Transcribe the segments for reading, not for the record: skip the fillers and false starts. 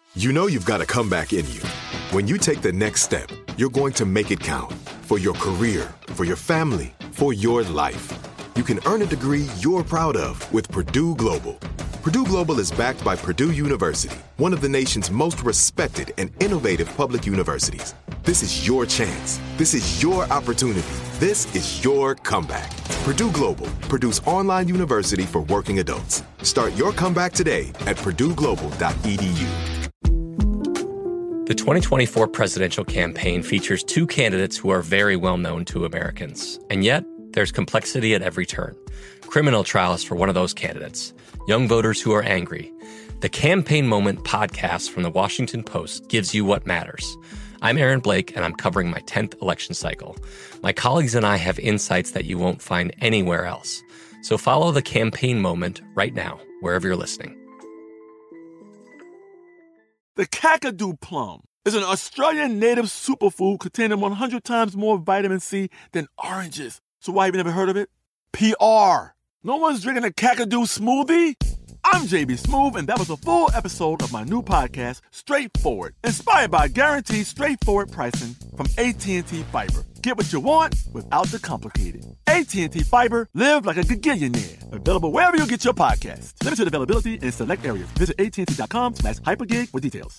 You know you've got a comeback in you. When you take the next step, you're going to make it count for your career, for your family, for your life. You can earn a degree you're proud of with Purdue Global. Purdue Global is backed by Purdue University, one of the nation's most respected and innovative public universities. This is your chance. This is your opportunity. This is your comeback. Purdue Global, Purdue's online university for working adults. Start your comeback today at purdueglobal.edu. The 2024 presidential campaign features two candidates who are very well known to Americans. And yet, there's complexity at every turn. Criminal trials for one of those candidates. Young voters who are angry. The Campaign Moment podcast from the Washington Post gives you what matters. I'm Aaron Blake, and I'm covering my 10th election cycle. My colleagues and I have insights that you won't find anywhere else. So follow The Campaign Moment right now, wherever you're listening. The Kakadu plum is an Australian native superfood containing 100 times more vitamin C than oranges. So why have you never heard of it? PR. No one's drinking a Kakadu smoothie? I'm JB Smoove, and that was a full episode of my new podcast, Straightforward, inspired by guaranteed straightforward pricing from AT&T Fiber. Get what you want without the complicated. AT&T Fiber, live like a gigillionaire. Available wherever you get your podcasts. Limited availability in select areas. Visit AT&T.com/hypergig for details.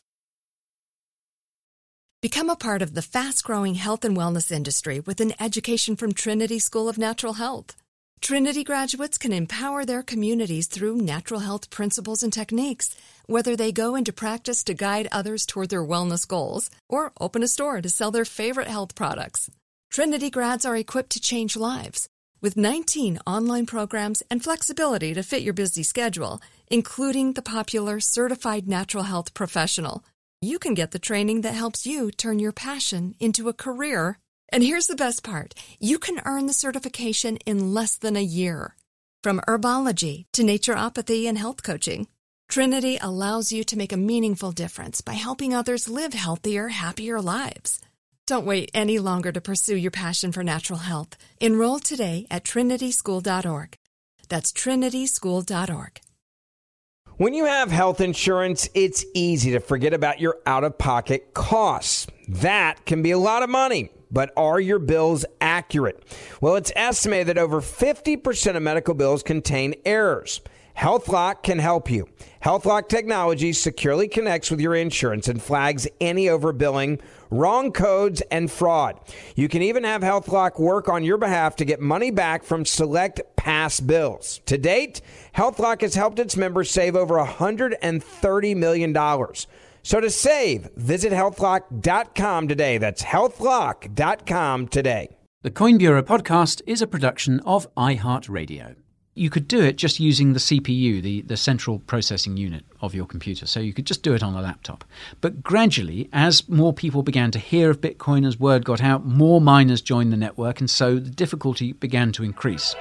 Become a part of the fast-growing health and wellness industry with an education from Trinity School of Natural Health. Trinity graduates can empower their communities through natural health principles and techniques, whether they go into practice to guide others toward their wellness goals or open a store to sell their favorite health products. Trinity grads are equipped to change lives. With 19 online programs and flexibility to fit your busy schedule, including the popular Certified Natural Health Professional, you can get the training that helps you turn your passion into a career. And here's the best part. You can earn the certification in less than a year. From herbology to naturopathy and health coaching, Trinity allows you to make a meaningful difference by helping others live healthier, happier lives. Don't wait any longer to pursue your passion for natural health. Enroll today at trinityschool.org. That's trinityschool.org. When you have health insurance, it's easy to forget about your out-of-pocket costs. That can be a lot of money. But are your bills accurate? Well, it's estimated that over 50% of medical bills contain errors. HealthLock can help you. HealthLock technology securely connects with your insurance and flags any overbilling, wrong codes, and fraud. You can even have HealthLock work on your behalf to get money back from select past bills. To date, HealthLock has helped its members save over $130 million. So to save, visit healthlock.com today. That's healthlock.com today. The Coin Bureau podcast is a production of iHeartRadio. You could do it just using the CPU, the central processing unit of your computer. So you could just do it on a laptop. But gradually, as more people began to hear of Bitcoin, as word got out, more miners joined the network, and so the difficulty began to increase.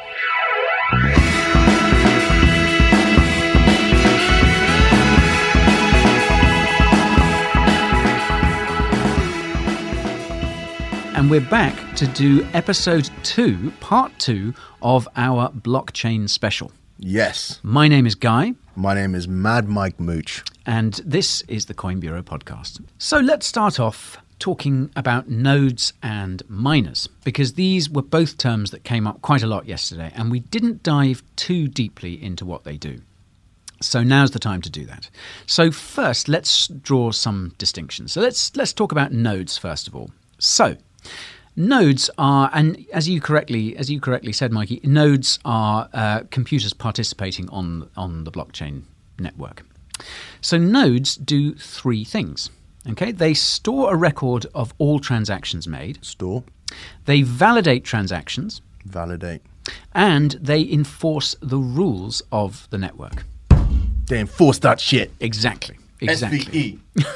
And we're back to do episode 2, part 2 of our blockchain special. Yes. My name is Guy. My name is Mad Mike Mooch. And this is the Coin Bureau podcast. So let's start off talking about nodes and miners, because these were both terms that came up quite a lot yesterday, and we didn't dive too deeply into what they do. So now's the time to do that. So first, let's draw some distinctions. So let's talk about nodes first of all. So nodes are, and as you correctly said, Mikey, nodes are computers participating on the blockchain network. So nodes do three things. Okay, they store a record of all transactions made. Store. They validate transactions. Validate. And they enforce the rules of the network. They enforce that shit. Exactly. SVE.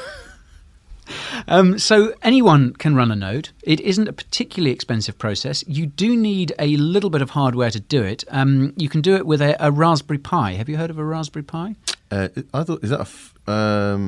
So anyone can run a node. It isn't a particularly expensive process. You do need a little bit of hardware to do it. You can do it with a Raspberry Pi. Have you heard of a Raspberry Pi? I thought, is that a...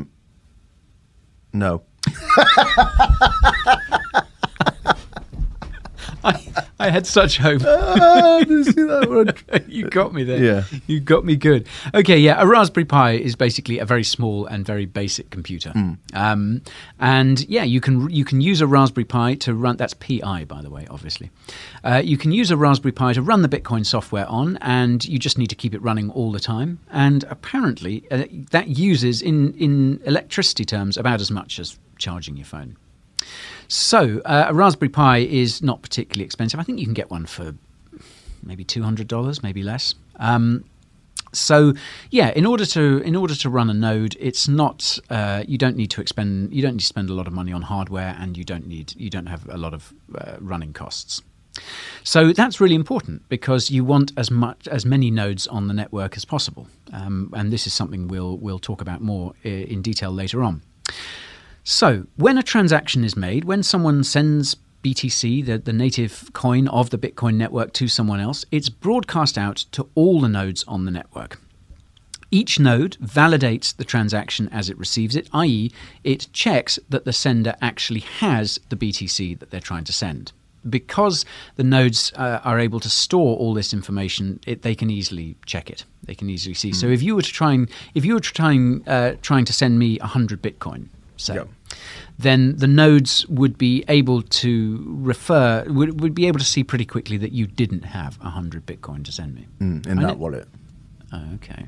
I I had such hope. Did you see that one? You got me there. Yeah. You got me good. Okay, yeah, a Raspberry Pi is basically a very small and very basic computer. And yeah, you can use a Raspberry Pi to run, that's PI, by the way, obviously. You can use a Raspberry Pi to run the Bitcoin software on, and you just need to keep it running all the time. And apparently that uses, in electricity terms, about as much as charging your phone. So a Raspberry Pi is not particularly expensive. I think you can get one for maybe $200, maybe less. So yeah, in order to run a node, it's not you don't need to spend a lot of money on hardware, and you don't have a lot of running costs. So that's really important because you want as many nodes on the network as possible, and this is something we'll talk about more in detail later on. So when a transaction is made, when someone sends BTC, the native coin of the Bitcoin network, to someone else, it's broadcast out to all the nodes on the network. Each node validates the transaction as it receives it, i.e. it checks that the sender actually has the BTC that they're trying to send. Because the nodes are able to store all this information, they can easily check it. They can easily see. So if you were trying to send me 100 Bitcoin, say, then the nodes would be able to would be able to see pretty quickly that you didn't have 100 Bitcoin to send me. In that wallet. Oh, okay.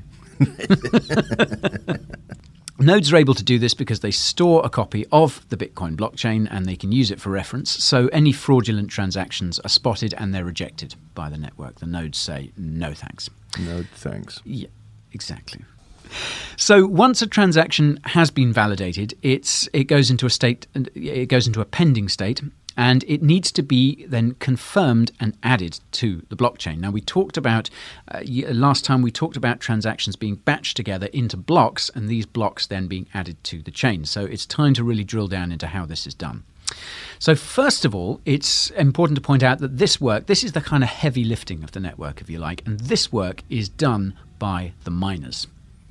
Nodes are able to do this because they store a copy of the Bitcoin blockchain and they can use it for reference. So any fraudulent transactions are spotted and they're rejected by the network. The nodes say, no thanks. No thanks. Yeah, exactly. So once a transaction has been validated, it goes into a state. It goes into a pending state, and it needs to be then confirmed and added to the blockchain. Now we talked about last time we talked about transactions being batched together into blocks, and these blocks then being added to the chain. So it's time to really drill down into how this is done. So first of all, it's important to point out that this is the kind of heavy lifting of the network, if you like, and this work is done by the miners.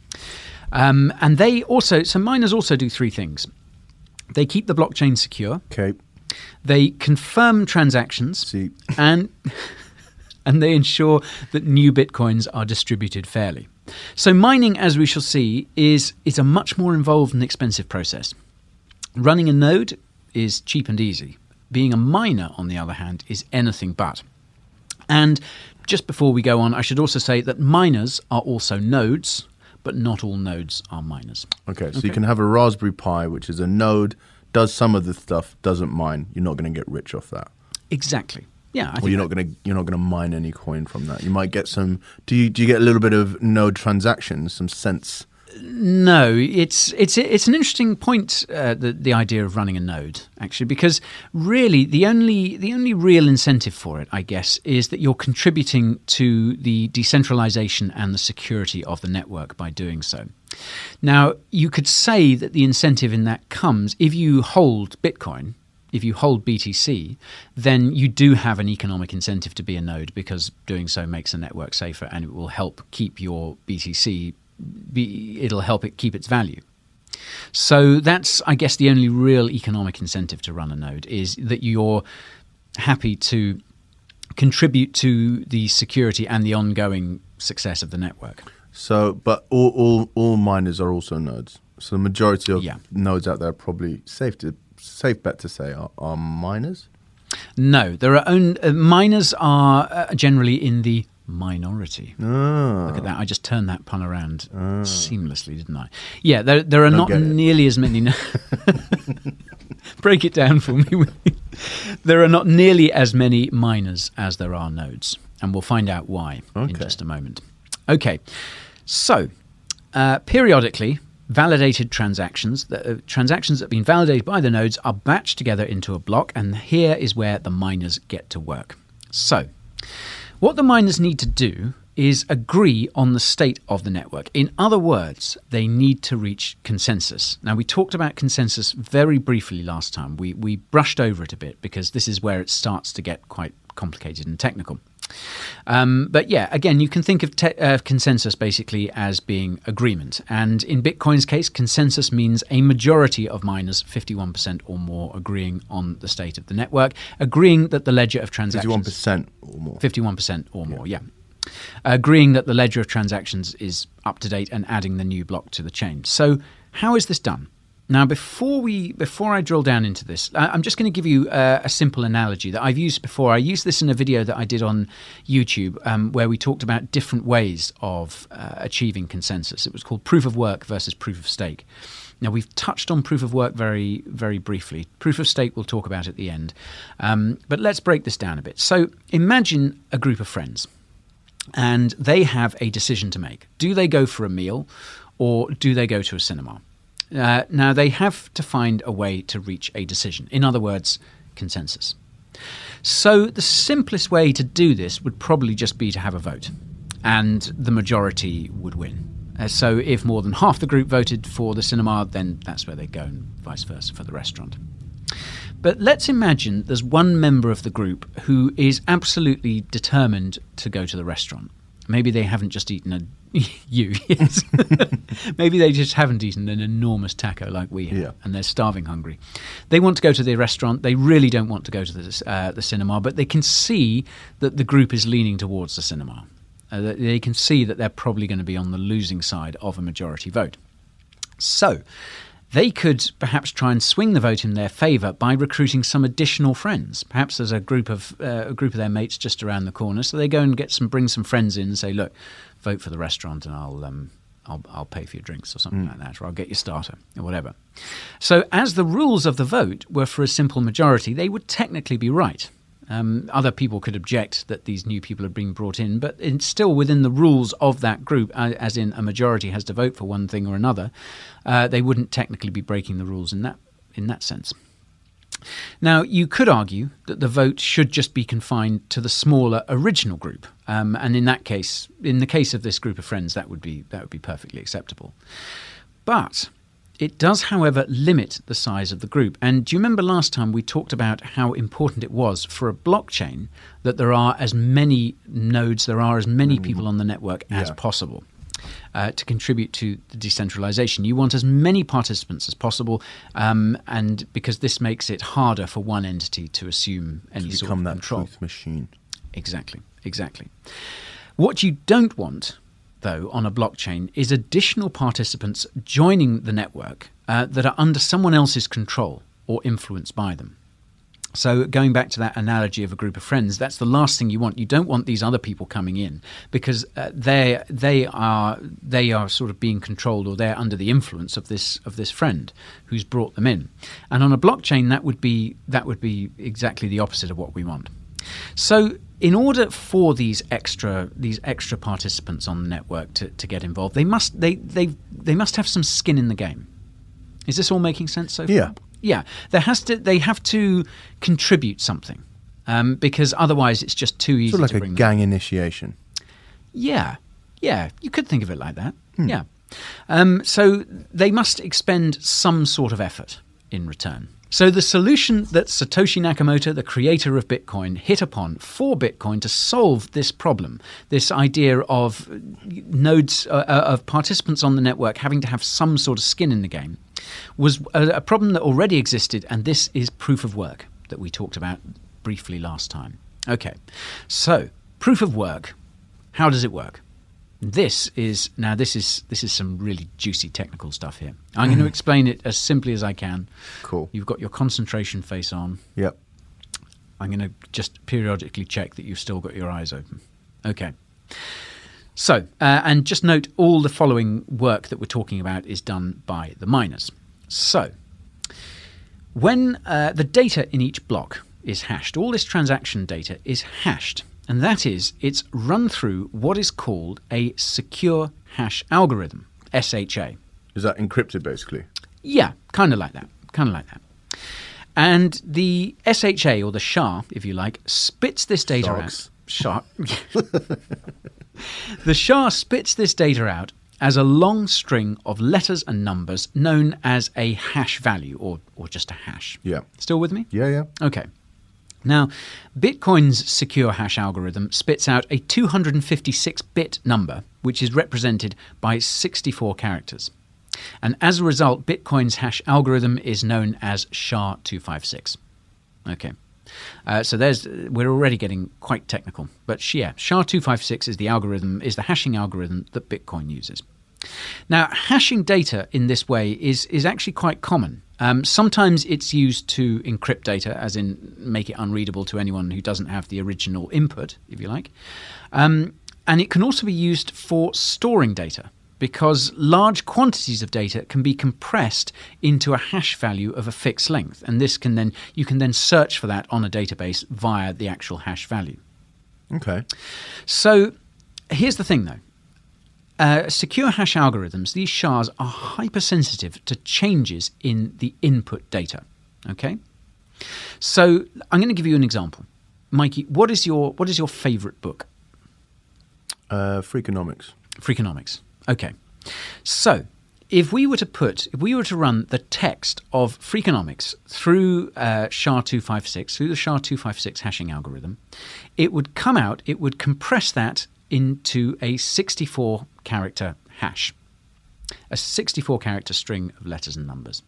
And miners also do three things. They keep the blockchain secure. Okay. They confirm transactions. See. And they ensure that new Bitcoins are distributed fairly. So mining, as we shall see, is a much more involved and expensive process. Running a node is cheap and easy. Being a miner, on the other hand, is anything but. And just before we go on, I should also say that miners are also nodes, but not all nodes are miners. Okay, so you can have a Raspberry Pi, which is a node, does some of the stuff, doesn't mine. You're not going to get rich off that. Exactly. Yeah. Or you're not going to mine any coin from that. You might get some. Do you get a little bit of node transactions, some cents? No, it's an interesting point, the idea of running a node, actually, because really the only real incentive for it, I guess, is that you're contributing to the decentralization and the security of the network by doing so. Now, you could say that the incentive in that comes if you hold Bitcoin, if you hold BTC, then you do have an economic incentive to be a node because doing so makes the network safer and it will help keep your BTC. It'll help it keep its value. So that's, I guess, the only real economic incentive to run a node is that you're happy to contribute to the security and the ongoing success of the network. So, but all miners are also nodes. So the majority of nodes out there are probably safe bet to say are miners. No, there are miners are generally in the minority. Look at that. I just turned that pun around seamlessly, didn't I? Yeah, there are not nearly as many. Break it down for me. There are not nearly as many miners as there are nodes, and we'll find out why in just a moment. Okay, so periodically, validated transactions that have been validated by the nodes are batched together into a block, and here is where the miners get to work. So what the miners need to do is agree on the state of the network. In other words, they need to reach consensus. Now, we talked about consensus very briefly last time. We brushed over it a bit because this is where it starts to get quite complicated and technical. But yeah, again, you can think of consensus basically as being agreement. And in Bitcoin's case, consensus means a majority of miners, 51% or more, agreeing on the state of the network, agreeing that the ledger of transactions... 51% or more. 51% or more, yeah. Agreeing that the ledger of transactions is up to date and adding the new block to the chain. So how is this done? Now, before I drill down into this, I'm just going to give you a simple analogy that I've used before. I used this in a video that I did on YouTube where we talked about different ways of achieving consensus. It was called proof of work versus proof of stake. Now, we've touched on proof of work very, very briefly. Proof of stake we'll talk about at the end. But let's break this down a bit. So imagine a group of friends, and they have a decision to make. Do they go for a meal or do they go to a cinema? Now, they have to find a way to reach a decision. In other words, consensus. So the simplest way to do this would probably just be to have a vote, and the majority would win. So if more than half the group voted for the cinema, then that's where they go, and vice versa for the restaurant. But let's imagine there's one member of the group who is absolutely determined to go to the restaurant. Maybe they haven't just eaten yes. Maybe they just haven't eaten an enormous taco like we have, and they're starving hungry. They want to go to the restaurant. They really don't want to go to the cinema, but they can see that the group is leaning towards the cinema. They can see that they're probably going to be on the losing side of a majority vote. So they could perhaps try and swing the vote in their favour by recruiting some additional friends. Perhaps there's a group of their mates just around the corner, so they go and bring some friends in and say, "Look, vote for the restaurant, and I'll pay for your drinks," or something like that, or I'll get your starter, or whatever. So, as the rules of the vote were for a simple majority, they would technically be right. Other people could object that these new people are being brought in, but it's still within the rules of that group, as in a majority has to vote for one thing or another. They wouldn't technically be breaking the rules in that sense. Now, you could argue that the vote should just be confined to the smaller original group, and in that case, in the case of this group of friends, that would be perfectly acceptable. But it does, however, limit the size of the group. And do you remember last time we talked about how important it was for a blockchain that there are as many nodes, there are as many people on the network as possible to contribute to the decentralization? You want as many participants as possible, and because this makes it harder for one entity to assume any sort of control. Become that truth machine. Exactly. What you don't want, though, on a blockchain is additional participants joining the network that are under someone else's control or influenced by them. So going back to that analogy of a group of friends, that's the last thing you want. You don't want these other people coming in because they are sort of being controlled, or they're under the influence of this friend who's brought them in. And on a blockchain, that would be exactly the opposite of what we want. So in order for these extra participants on the network to get involved, they must have some skin in the game. Is this all making sense so far? Yeah. They have to contribute something, because otherwise it's just too easy. Sort of to like bring a gang initiation. Yeah, you could think of it like that. Yeah. So they must expend some sort of effort in return. So the solution that Satoshi Nakamoto, the creator of Bitcoin, hit upon for Bitcoin to solve this problem, this idea of nodes, of participants on the network having to have some sort of skin in the game, was a problem that already existed, and this is proof of work that we talked about briefly last time. Okay, so proof of work, how does it work? This is some really juicy technical stuff here. I'm going to explain it as simply as I can. Cool. You've got your concentration face on. Yep. I'm going to just periodically check that you've still got your eyes open. Okay. So, and just note all the following work that we're talking about is done by the miners. So, when the data in each block is hashed, all this transaction data is hashed. And that is, it's run through what is called a secure hash algorithm, SHA. Is that encrypted, basically? Yeah, kind of like that. And the SHA, or the SHA, if you like, spits this data out. The SHA spits this data out as a long string of letters and numbers known as a hash value, or just a hash. Yeah. Still with me? Yeah. Okay. Now, Bitcoin's secure hash algorithm spits out a 256-bit number, which is represented by 64 characters. And as a result, Bitcoin's hash algorithm is known as SHA-256. Okay. So we're already getting quite technical. But SHA-256 is the hashing algorithm that Bitcoin uses. Now, hashing data in this way is actually quite common. Sometimes it's used to encrypt data, as in make it unreadable to anyone who doesn't have the original input, if you like. And it can also be used for storing data, because large quantities of data can be compressed into a hash value of a fixed length, and you can then search for that on a database via the actual hash value. Okay. So here's the thing, though. Secure hash algorithms, these SHAs, are hypersensitive to changes in the input data. Okay? So I'm going to give you an example. Mikey, what is your favorite book? Freakonomics. Freakonomics. Okay. So if we were to run the text of Freakonomics through SHA-256, through the SHA-256 hashing algorithm, it would compress that into a 64-character hash, a 64-character string of letters and numbers.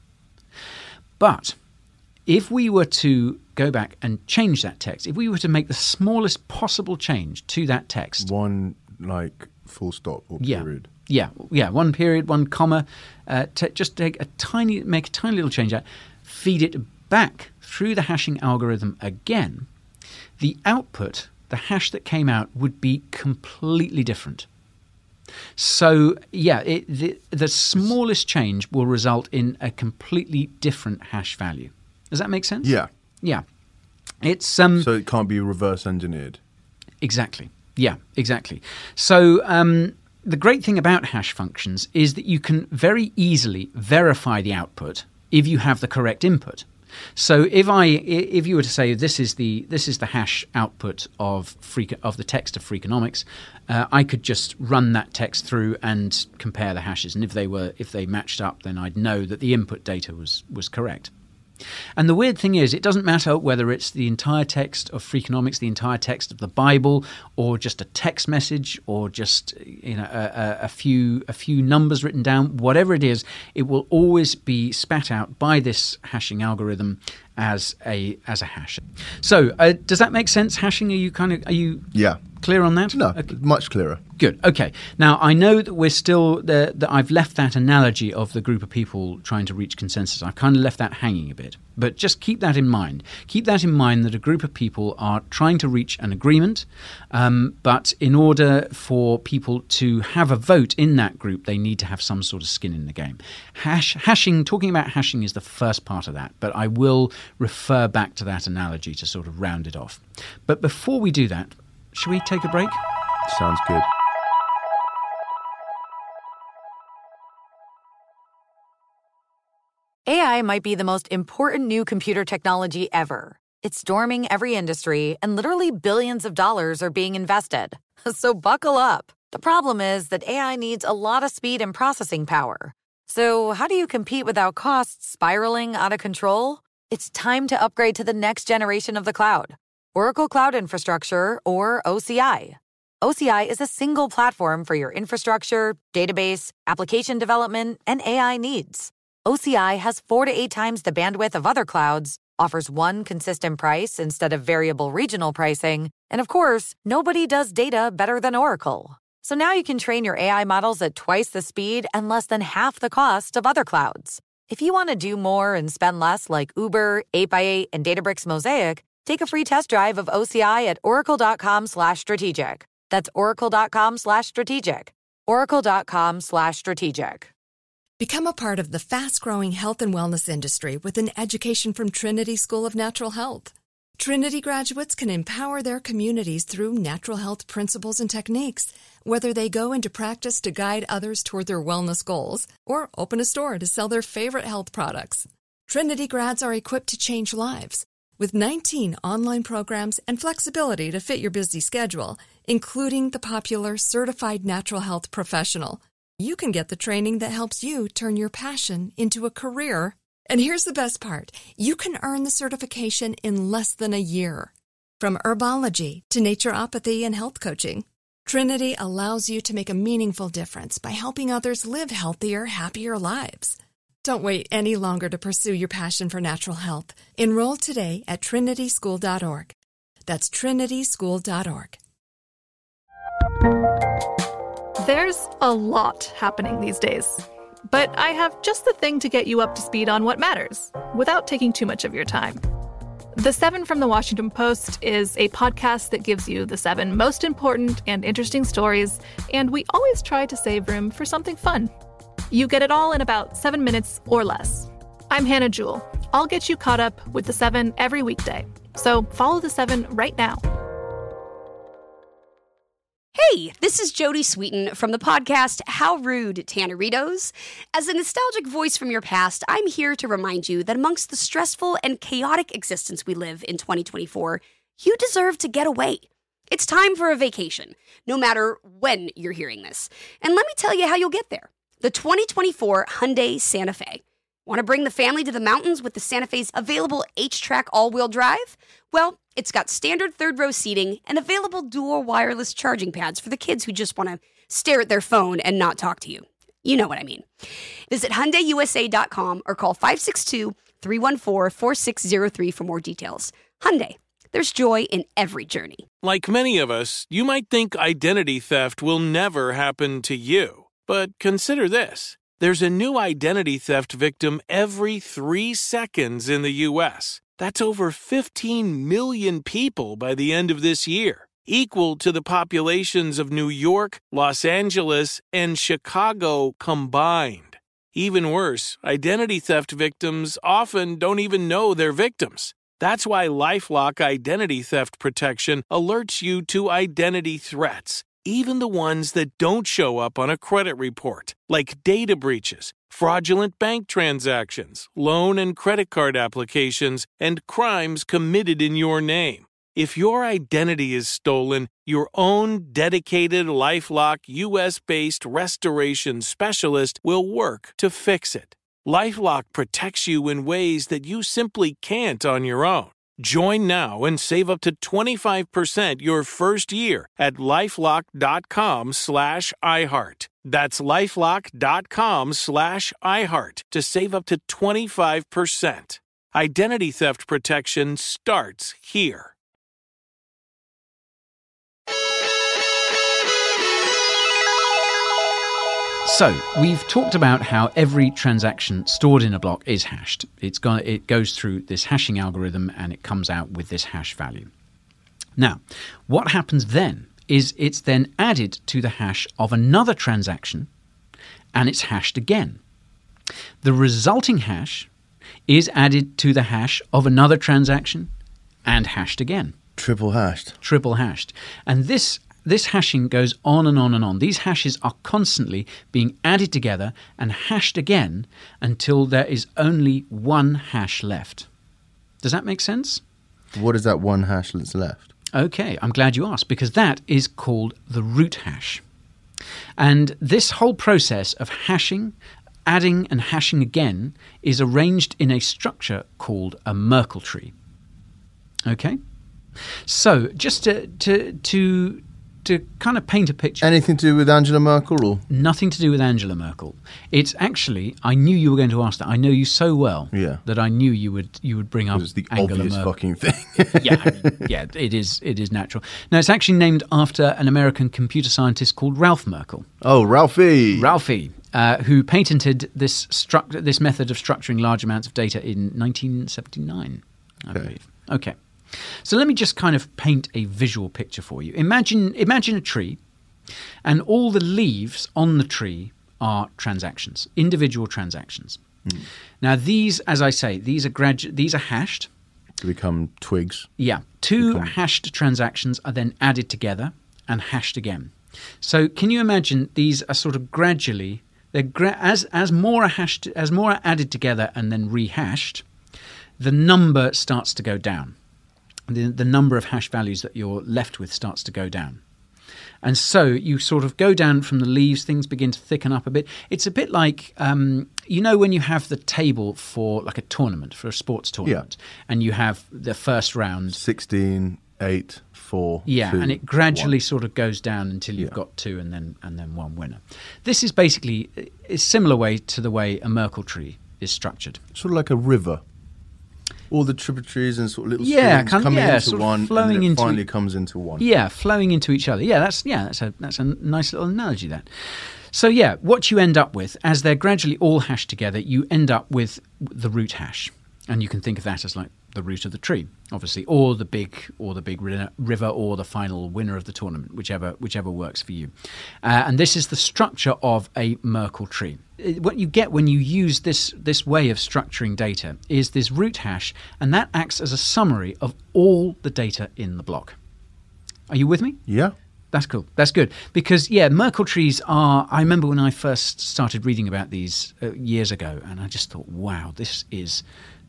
But if we were to go back and change that text, if we were to make the smallest possible change to that text, one full stop or period. Yeah, one period, one comma, just make a tiny little change out, feed it back through the hashing algorithm again, the output, the hash that came out, would be completely different. So, the smallest change will result in a completely different hash value. Does that make sense? Yeah. Yeah. It's so it can't be reverse engineered. Exactly. Yeah, exactly. So the great thing about hash functions is that you can very easily verify the output if you have the correct input. So if you were to say this is the hash output of the text of Freakonomics, I could just run that text through and compare the hashes, and if they matched up, then I'd know that the input data was correct. And the weird thing is, it doesn't matter whether it's the entire text of Freakonomics, the entire text of the Bible, or just a text message, or just a few numbers written down. Whatever it is, it will always be spat out by this hashing algorithm as a hash. So, does that make sense? Hashing? Are you clear on that? No, okay. Much clearer. Good. Okay. Now, I know that we're still that I've left that analogy of the group of people trying to reach consensus. I've kind of left that hanging a bit. But just keep that in mind. Keep that in mind, that a group of people are trying to reach an agreement, but in order for people to have a vote in that group, they need to have some sort of skin in the game. Talking about hashing is the first part of that, but I will refer back to that analogy to sort of round it off. But before we do that, should we take a break? Sounds good. AI might be the most important new computer technology ever. It's storming every industry, and literally billions of dollars are being invested. So buckle up. The problem is that AI needs a lot of speed and processing power. So how do you compete without costs spiraling out of control? It's time to upgrade to the next generation of the cloud. Oracle Cloud Infrastructure, or OCI. OCI is a single platform for your infrastructure, database, application development, and AI needs. OCI has 4 to 8 times the bandwidth of other clouds, offers one consistent price instead of variable regional pricing, and of course, nobody does data better than Oracle. So now you can train your AI models at twice the speed and less than half the cost of other clouds. If you want to do more and spend less like Uber, 8x8, and Databricks Mosaic, take a free test drive of OCI at oracle.com/strategic. That's oracle.com/strategic. oracle.com/strategic. Become a part of the fast-growing health and wellness industry with an education from Trinity School of Natural Health. Trinity graduates can empower their communities through natural health principles and techniques, whether they go into practice to guide others toward their wellness goals or open a store to sell their favorite health products. Trinity grads are equipped to change lives with 19 online programs and flexibility to fit your busy schedule, including the popular Certified Natural Health Professional. You can get the training that helps you turn your passion into a career And here's the best part. You can earn the certification in less than a year. From herbology to naturopathy and health coaching, Trinity allows you to make a meaningful difference by helping others live healthier, happier lives. Don't wait any longer to pursue your passion for natural health. Enroll today at trinityschool.org. That's trinityschool.org. There's a lot happening these days, but I have just the thing to get you up to speed on what matters without taking too much of your time. The 7 from the Washington Post is a podcast that gives you the 7 most important and interesting stories, and we always try to save room for something fun. You get it all in about 7 minutes or less. I'm Hannah Jewell. I'll get you caught up with the 7 every weekday. So follow the 7 right now. Hey, this is Jodie Sweetin from the podcast How Rude, Tanneritos. As a nostalgic voice from your past, I'm here to remind you that amongst the stressful and chaotic existence we live in 2024, you deserve to get away. It's time for a vacation, no matter when you're hearing this. And let me tell you how you'll get there. The 2024 Hyundai Santa Fe. Want to bring the family to the mountains with the Santa Fe's available H-Track all-wheel drive? Well, it's got standard third-row seating and available dual wireless charging pads for the kids who just want to stare at their phone and not talk to you. You know what I mean. Visit HyundaiUSA.com or call 562-314-4603 for more details. Hyundai, there's joy in every journey. Like many of us, you might think identity theft will never happen to you. But consider this. There's a new identity theft victim every 3 seconds in the U.S. That's over 15 million people by the end of this year, equal to the populations of New York, Los Angeles, and Chicago combined. Even worse, identity theft victims often don't even know they're victims. That's why LifeLock Identity Theft Protection alerts you to identity threats, even the ones that don't show up on a credit report, like data breaches, fraudulent bank transactions, loan and credit card applications, and crimes committed in your name. If your identity is stolen, your own dedicated LifeLock U.S.-based restoration specialist will work to fix it. LifeLock protects you in ways that you simply can't on your own. Join now and save up to 25% your first year at LifeLock.com/iHeart. That's LifeLock.com/iHeart to save up to 25%. Identity theft protection starts here. So, we've talked about how every transaction stored in a block is hashed. It goes through this hashing algorithm and it comes out with this hash value. Now, what happens then is it's then added to the hash of another transaction and it's hashed again. The resulting hash is added to the hash of another transaction and hashed again. Triple hashed. Triple hashed. And this hashing goes on and on and on. These hashes are constantly being added together and hashed again until there is only one hash left. Does that make sense? What is that one hash that's left? Okay, I'm glad you asked, because that is called the root hash. And this whole process of hashing, adding and hashing again is arranged in a structure called a Merkle tree. Okay? So, just to kind of paint a picture. Anything to do with Angela Merkel? Or? Nothing to do with Angela Merkel. It's actually, I knew you were going to ask that. I know you so well that I knew you would bring up the Angela obvious Merkel. Fucking thing. Yeah, it is natural. Now, it's actually named after an American computer scientist called Ralph Merkle. Oh, Ralphie, who patented this method of structuring large amounts of data in 1979, I believe. Okay. So let me just kind of paint a visual picture for you. Imagine a tree, and all the leaves on the tree are transactions, individual transactions. Now these, as I say, these are hashed. To become twigs. Yeah. Two hashed transactions are then added together and hashed again. So can you imagine these are sort of gradually, as more are added together and then rehashed, the number starts to go down. The number of hash values that you're left with starts to go down. And so you sort of go down from the leaves, things begin to thicken up a bit. It's a bit like, when you have the table for like a tournament, for a sports tournament, and you have the first round. 16, 8, 4, yeah, 2, and it gradually 1. sort of goes down until you've got 2 and then one winner. This is basically a similar way to the way a Merkle tree is structured. Sort of like a river. All the tributaries and sort of little streams coming into one, and then it finally comes into one. Yeah, flowing into each other. That's a nice little analogy, that. So what you end up with, as they're gradually all hashed together, you end up with the root hash, and you can think of that as like the root of the tree, obviously, or the big river, or the final winner of the tournament, whichever works for you. And this is the structure of a Merkle tree. What you get when you use this way of structuring data is this root hash, and that acts as a summary of all the data in the block. Are you with me? Yeah. That's cool. That's good. Because, Merkle trees are... I remember when I first started reading about these years ago, and I just thought, wow, this is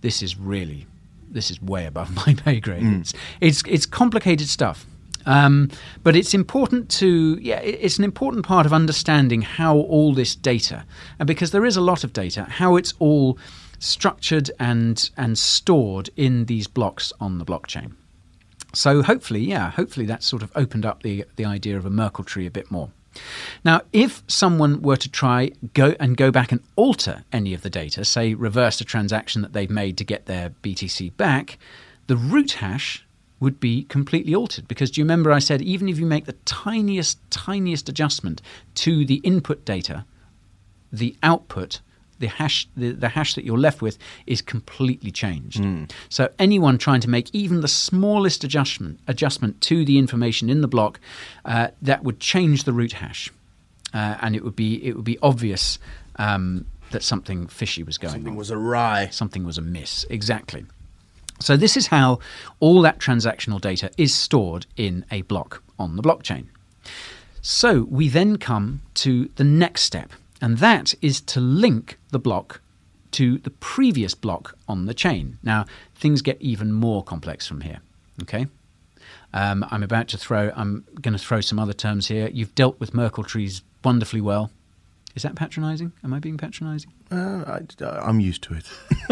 way above my pay grade. It's complicated stuff. But it's important to, it's an important part of understanding how all this data, and because there is a lot of data, how it's all structured and stored in these blocks on the blockchain. So hopefully that sort of opened up the idea of a Merkle tree a bit more. Now, if someone were to go back and alter any of the data, say reverse a transaction that they've made to get their BTC back, the root hash would be completely altered. Because do you remember I said even if you make the tiniest adjustment to the input data, the output, the hash that you're left with is completely changed. So anyone trying to make even the smallest adjustment to the information in the block, that would change the root hash, and it would be obvious that something fishy was going on. Something was awry. Something was amiss. Exactly. So this is how all that transactional data is stored in a block on the blockchain. So we then come to the next step, and that is to link the block to the previous block on the chain. Now, things get even more complex from here, okay? I'm going to throw some other terms here. You've dealt with Merkle trees wonderfully well. Is that patronising? Am I being patronising? I'm used to it.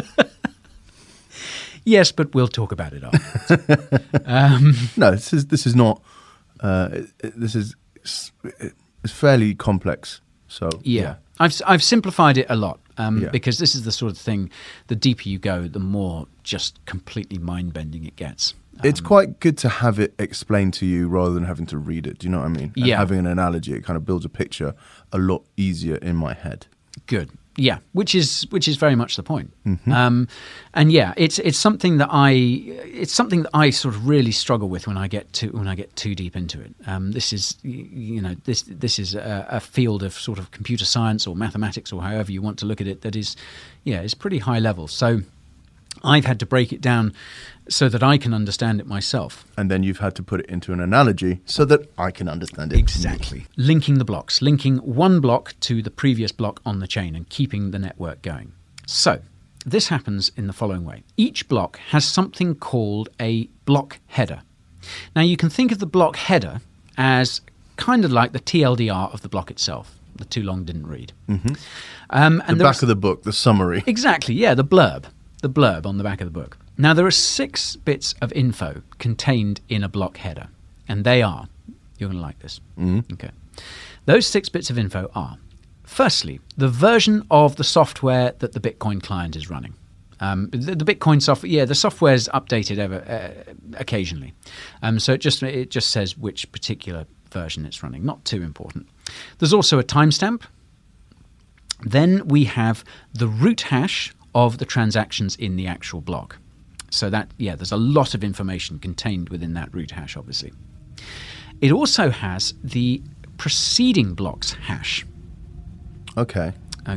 Yes, but we'll talk about it afterwards. No, this is not. It's fairly complex. So I've simplified it a lot because this is the sort of thing. The deeper you go, the more just completely mind-bending it gets. It's quite good to have it explained to you rather than having to read it. Do you know what I mean? And having an analogy, it kind of builds a picture a lot easier in my head. Good. Yeah, which is very much the point. And it's something that I sort of really struggle with when I get too deep into it. This is this is a field of sort of computer science or mathematics or however you want to look at it that is pretty high level. So I've had to break it down so that I can understand it myself. And then you've had to put it into an analogy so that I can understand it. Exactly. Linking the blocks, linking one block to the previous block on the chain and keeping the network going. So this happens in the following way. Each block has something called a block header. Now you can think of the block header as kind of like the TLDR of the block itself. The too long didn't read. And the back of the book, the summary. Exactly, the blurb. The blurb on the back of the book. Now, there are 6 bits of info contained in a block header, and they are, you're going to like this. Okay. Those 6 bits of info are, firstly, the version of the software that the Bitcoin client is running. The Bitcoin software, the software is updated occasionally. So it just says which particular version it's running. Not too important. There's also a timestamp. Then we have the root hash of the transactions in the actual block. So that, there's a lot of information contained within that root hash, obviously. It also has the preceding block's hash. Okay.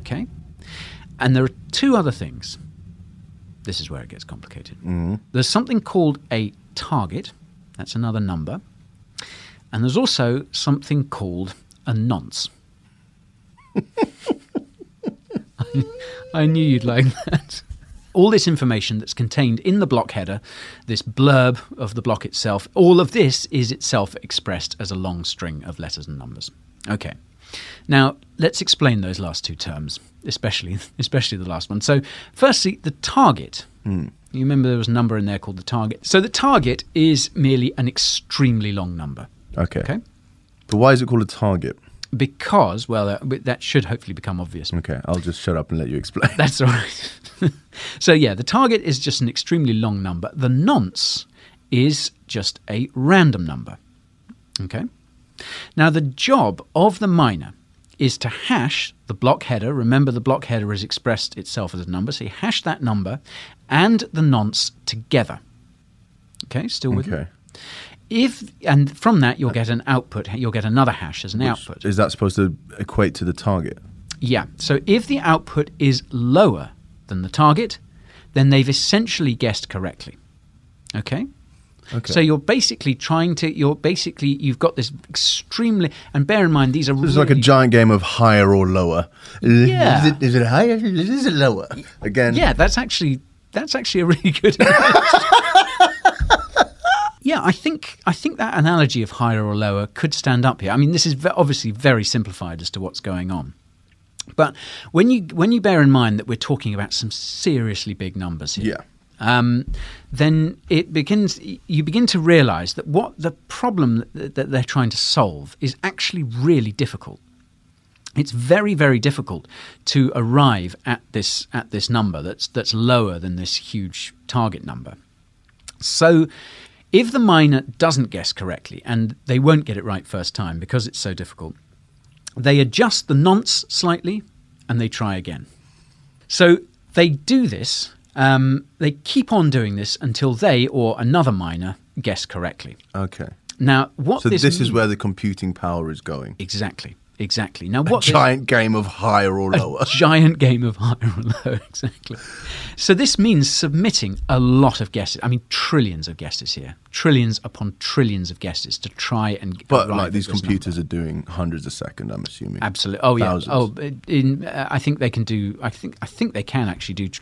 And there are 2 other things. This is where it gets complicated. There's something called a target. That's another number. And there's also something called a nonce. I knew you'd like that. All this information that's contained in the block header, this blurb of the block itself, all of this is itself expressed as a long string of letters and numbers. Okay. Now, let's explain those last two terms, especially the last one. So, firstly, the target. You remember there was a number in there called the target. So the target is merely an extremely long number. Okay. But why is it called a target? Because, well, that should hopefully become obvious. Okay, I'll just shut up and let you explain. That's all right. So, yeah, the target is just an extremely long number. The nonce is just a random number. Okay? Now, the job of the miner is to hash the block header. Remember, the block header is expressed itself as a number. So you hash that number and the nonce together. Okay, still with me? And from that, you'll get an output. You'll get another hash as an output. Is that supposed to equate to the target? Yeah. So if the output is lower than the target, then they've essentially guessed correctly. Okay? So you've got this extremely, and bear in mind these are This is like a giant game of higher or lower. Yeah. Is it higher? Is it lower? Again. Yeah, that's actually a really good Yeah, I think that analogy of higher or lower could stand up here. I mean, this is obviously very simplified as to what's going on. But when you bear in mind that we're talking about some seriously big numbers here, then you begin to realize that what the problem that they're trying to solve is actually really difficult. It's very, very difficult to arrive at this number that's lower than this huge target number. So if the miner doesn't guess correctly, and they won't get it right first time because it's so difficult, they adjust the nonce slightly and they try again. So they do this. They keep on doing this until they or another miner guess correctly. Okay. Now, this is where the computing power is going. Exactly. Now, what giant game of higher or lower. A giant game of higher or lower, exactly. So this means submitting a lot of guesses. I mean, trillions of guesses here. Trillions upon trillions of guesses to try and But like these computers are doing hundreds a second, I'm assuming. Absolutely. Oh, yeah. Thousands. I think they can do... I think they can actually do...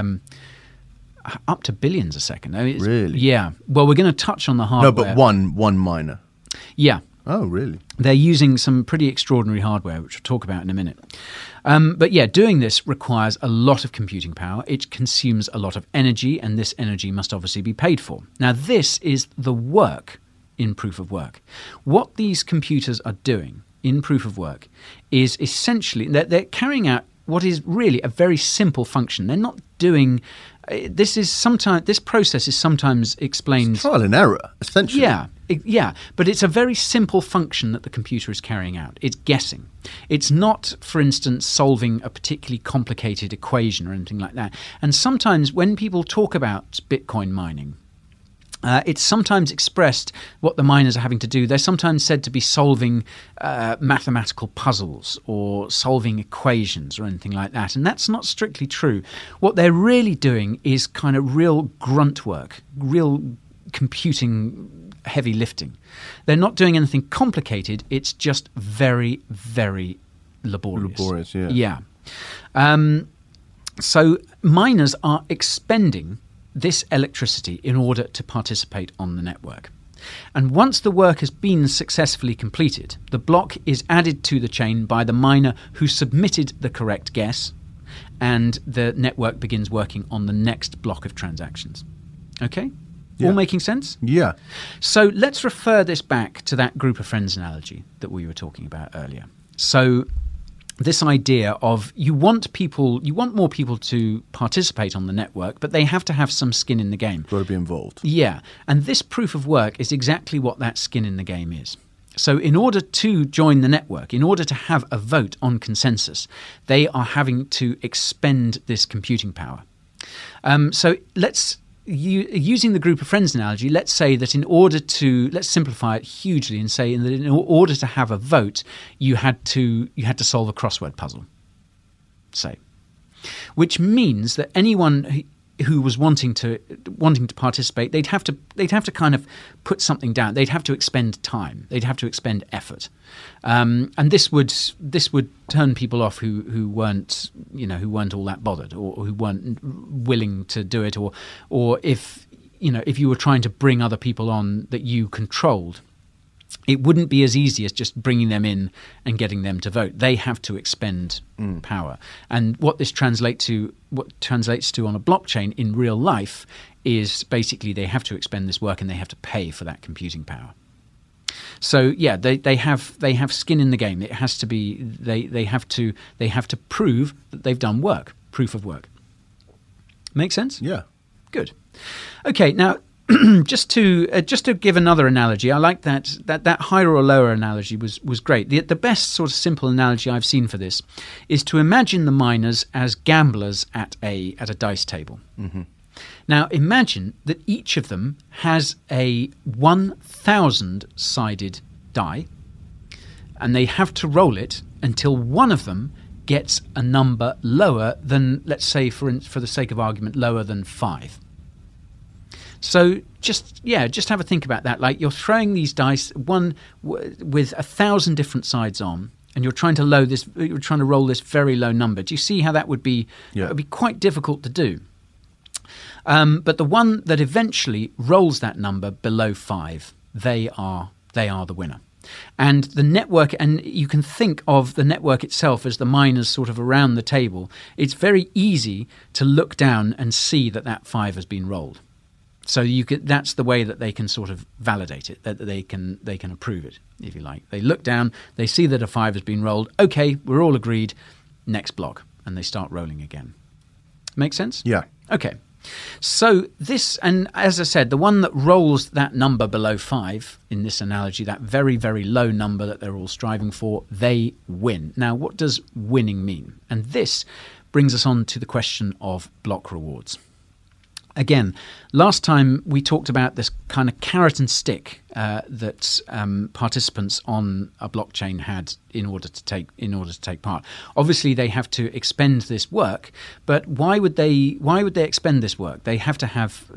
up to billions a second. Really? Yeah. Well, we're going to touch on the hardware. No, but one miner. Yeah. Oh, really? They're using some pretty extraordinary hardware, which we'll talk about in a minute. But yeah, doing this requires a lot of computing power. It consumes a lot of energy, and this energy must obviously be paid for. Now, this is the work in proof of work. What these computers are doing in proof of work is essentially they're carrying out what is really a very simple function. They're not doing... This process is sometimes explained... It's trial and error, essentially. Yeah, but it's a very simple function that the computer is carrying out. It's guessing. It's not, for instance, solving a particularly complicated equation or anything like that. And sometimes when people talk about Bitcoin mining, it's sometimes expressed what the miners are having to do. They're sometimes said to be solving mathematical puzzles or solving equations or anything like that. And that's not strictly true. What they're really doing is kind of real grunt work, real computing heavy lifting. They're not doing anything complicated. It's just very, very laborious. Laborious, yeah. Yeah. So miners are expending this electricity in order to participate on the network. And once the work has been successfully completed, the block is added to the chain by the miner who submitted the correct guess, and the network begins working on the next block of transactions. Okay? Yeah. All making sense? Yeah. So let's refer this back to that group of friends analogy that we were talking about earlier. So this idea of you want more people to participate on the network, but they have to have some skin in the game. Got to be involved. Yeah. And this proof of work is exactly what that skin in the game is. So in order to join the network, in order to have a vote on consensus, they are having to expend this computing power. So using the group of friends analogy, let's say that let's simplify it hugely and say that in order to have a vote, you had to solve a crossword puzzle, say, which means that anyone who was wanting to participate, they'd have to kind of put something down. They'd have to expend time. They'd have to expend effort, and this would turn people off who weren't all that bothered, or who weren't willing to do it, or if you were trying to bring other people on that you controlled, it wouldn't be as easy as just bringing them in and getting them to vote. They have to expend power. And what this translates to on a blockchain in real life is basically they have to expend this work and they have to pay for that computing power. So yeah, they have skin in the game. It has to be they have to prove that they've done work, proof of work. Make sense? Yeah. Good. Okay, now just to give another analogy, I like that higher or lower analogy was great. The best sort of simple analogy I've seen for this is to imagine the miners as gamblers at a dice table. Mm-hmm. Now imagine that each of them has a 1,000-sided die, and they have to roll it until one of them gets a number lower than, let's say, for the sake of argument, lower than 5. So just have a think about that. Like, you're throwing these dice, one with 1,000 different sides on, and you're trying to roll this very low number. Do you see how that would be? Yeah. It would be quite difficult to do. But the one that eventually rolls that number below 5, they are the winner. And the network, and you can think of the network itself as the miners sort of around the table. It's very easy to look down and see that 5 has been rolled. So that's the way that they can sort of validate it, that they can approve it, if you like. They look down, they see that a 5 has been rolled. Okay, we're all agreed. Next block, and they start rolling again. Make sense? Yeah. Okay. So this, and as I said, the one that rolls that number below 5 in this analogy, that very, very low number that they're all striving for, they win. Now, what does winning mean? And this brings us on to the question of block rewards. Again, last time we talked about this kind of carrot and stick that participants on a blockchain had in order to take part. Obviously, they have to expend this work, but why would they expend this work? They have to have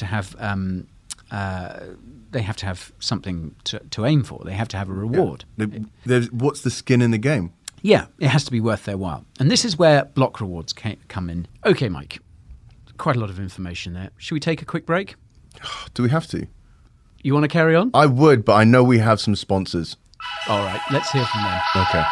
something to aim for. They have to have a reward. Yeah. What's the skin in the game? Yeah, it has to be worth their while, and this is where block rewards come in. Okay, Mike. Quite a lot of information there. Should we take a quick break? Do we have to? You want to carry on? I would, but I know we have some sponsors. All right, let's hear from them. Okay.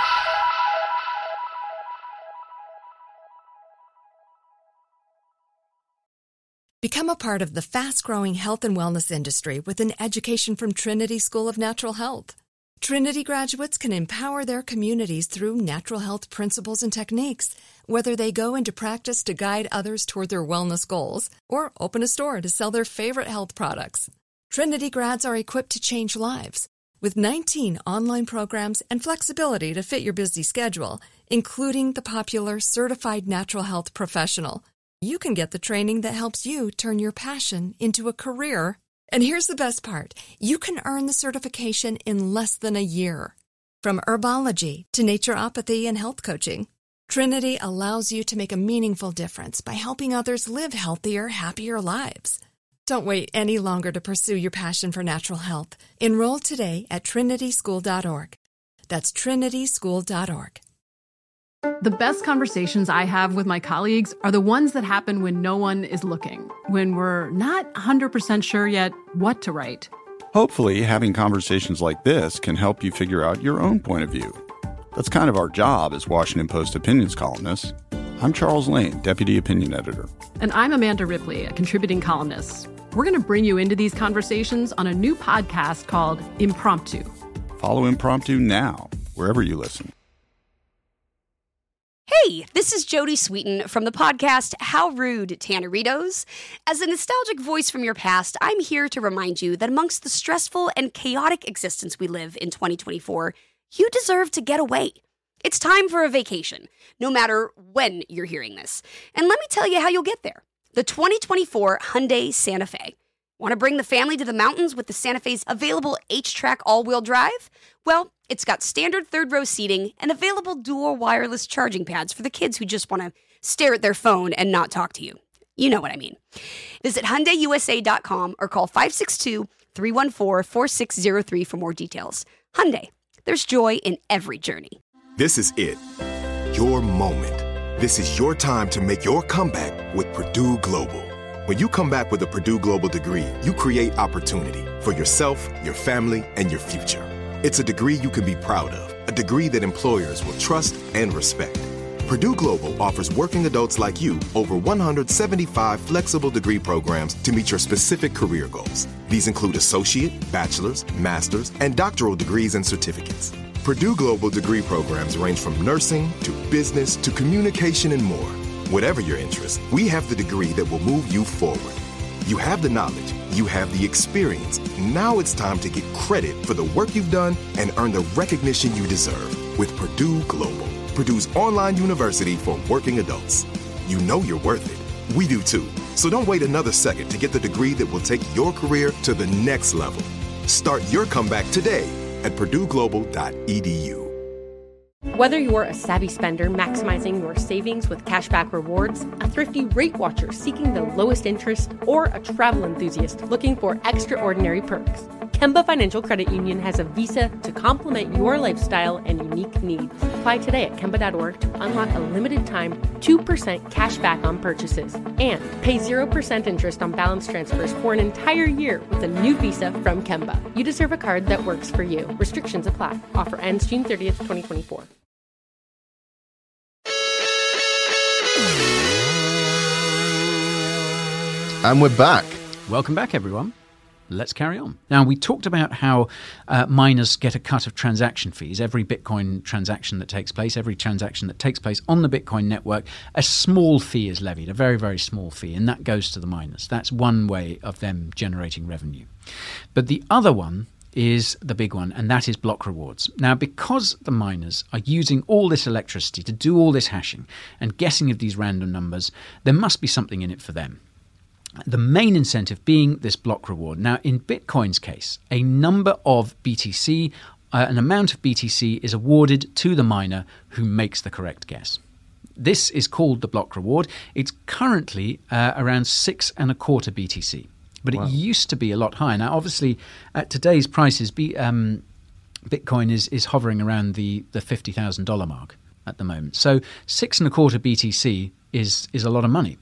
Become a part of the fast-growing health and wellness industry with an education from Trinity School of Natural Health. Trinity graduates can empower their communities through natural health principles and techniques, whether they go into practice to guide others toward their wellness goals or open a store to sell their favorite health products. Trinity grads are equipped to change lives. With 19 online programs and flexibility to fit your busy schedule, including the popular Certified Natural Health Professional, you can get the training that helps you turn your passion into a career. And here's the best part. You can earn the certification in less than a year. From herbology to naturopathy and health coaching, Trinity allows you to make a meaningful difference by helping others live healthier, happier lives. Don't wait any longer to pursue your passion for natural health. Enroll today at trinityschool.org. That's trinityschool.org. The best conversations I have with my colleagues are the ones that happen when no one is looking, when we're not 100% sure yet what to write. Hopefully, having conversations like this can help you figure out your own point of view. That's kind of our job as Washington Post opinions columnists. I'm Charles Lane, Deputy Opinion Editor. And I'm Amanda Ripley, a contributing columnist. We're going to bring you into these conversations on a new podcast called Impromptu. Follow Impromptu now, wherever you listen. Hey, this is Jodie Sweetin from the podcast How Rude, Tanneritos. As a nostalgic voice from your past, I'm here to remind you that amongst the stressful and chaotic existence we live in 2024, you deserve to get away. It's time for a vacation, no matter when you're hearing this. And let me tell you how you'll get there. The 2024 Hyundai Santa Fe. Want to bring the family to the mountains with the Santa Fe's available H-Track all-wheel drive? Well, it's got standard third-row seating and available dual wireless charging pads for the kids who just want to stare at their phone and not talk to you. You know what I mean. Visit HyundaiUSA.com or call 562-314-4603 for more details. Hyundai, there's joy in every journey. This is it. Your moment. This is your time to make your comeback with Purdue Global. When you come back with a Purdue Global degree, you create opportunity for yourself, your family, and your future. It's a degree you can be proud of, a degree that employers will trust and respect. Purdue Global offers working adults like you over 175 flexible degree programs to meet your specific career goals. These include associate, bachelor's, master's, and doctoral degrees and certificates. Purdue Global degree programs range from nursing to business to communication and more. Whatever your interest, we have the degree that will move you forward. You have the knowledge, you have the experience. Now it's time to get credit for the work you've done and earn the recognition you deserve with Purdue Global, Purdue's online university for working adults. You know you're worth it. We do too. So don't wait another second to get the degree that will take your career to the next level. Start your comeback today at purdueglobal.edu. Whether you're a savvy spender maximizing your savings with cashback rewards, a thrifty rate watcher seeking the lowest interest, or a travel enthusiast looking for extraordinary perks, Kemba Financial Credit Union has a visa to complement your lifestyle and unique needs. Apply today at Kemba.org to unlock a limited time 2% cash back on purchases and pay 0% interest on balance transfers for an entire year with a new visa from Kemba. You deserve a card that works for you. Restrictions apply. Offer ends June 30th, 2024. And we're back. Welcome back, everyone. Let's carry on. Now, we talked about how miners get a cut of transaction fees. Every Bitcoin transaction that takes place, every transaction that takes place on the Bitcoin network, a small fee is levied, a very, very small fee, and that goes to the miners. That's one way of them generating revenue. But the other one is the big one, and that is block rewards. Now, because the miners are using all this electricity to do all this hashing and guessing of these random numbers, there must be something in it for them. The main incentive being this block reward. Now, in Bitcoin's case, a number of BTC, an amount of BTC is awarded to the miner who makes the correct guess. This is called the block reward. It's currently around 6.25 BTC, but It used to be a lot higher. Now, obviously, at today's prices, Bitcoin is hovering around the $50,000 mark at the moment. So 6.25 BTC is a lot of money.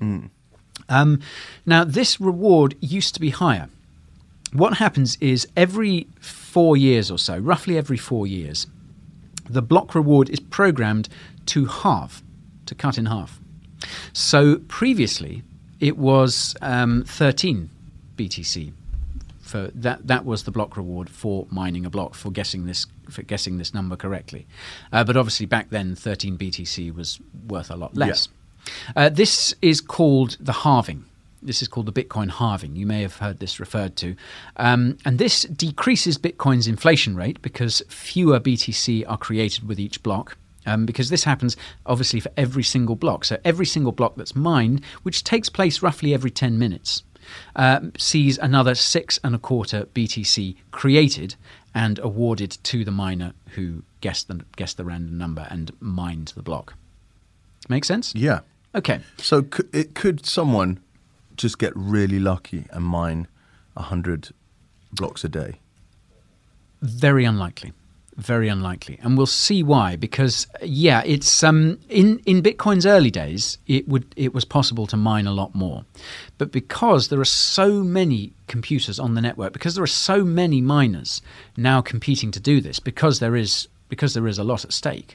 Now, this reward used to be higher. What happens is every 4 years or so, roughly every 4 years, the block reward is programmed to halve, to cut in half. So previously, it was 13 BTC. For that was the block reward for mining a block, for guessing this number correctly. But obviously, back then, 13 BTC was worth a lot less. Yeah. This is called the halving. This is called the Bitcoin halving. You may have heard this referred to. And this decreases Bitcoin's inflation rate because fewer BTC are created with each block. Because this happens, obviously, for every single block. So every single block that's mined, which takes place roughly every 10 minutes, sees another 6.25 BTC created and awarded to the miner who guessed the random number and mined the block. Make sense? Yeah. Okay. So could someone just get really lucky and mine 100 blocks a day? Very unlikely. Very unlikely. And we'll see why. Because, it's in Bitcoin's early days, it was possible to mine a lot more. But because there are so many computers on the network, because there are so many miners now competing to do this, because there is a lot at stake,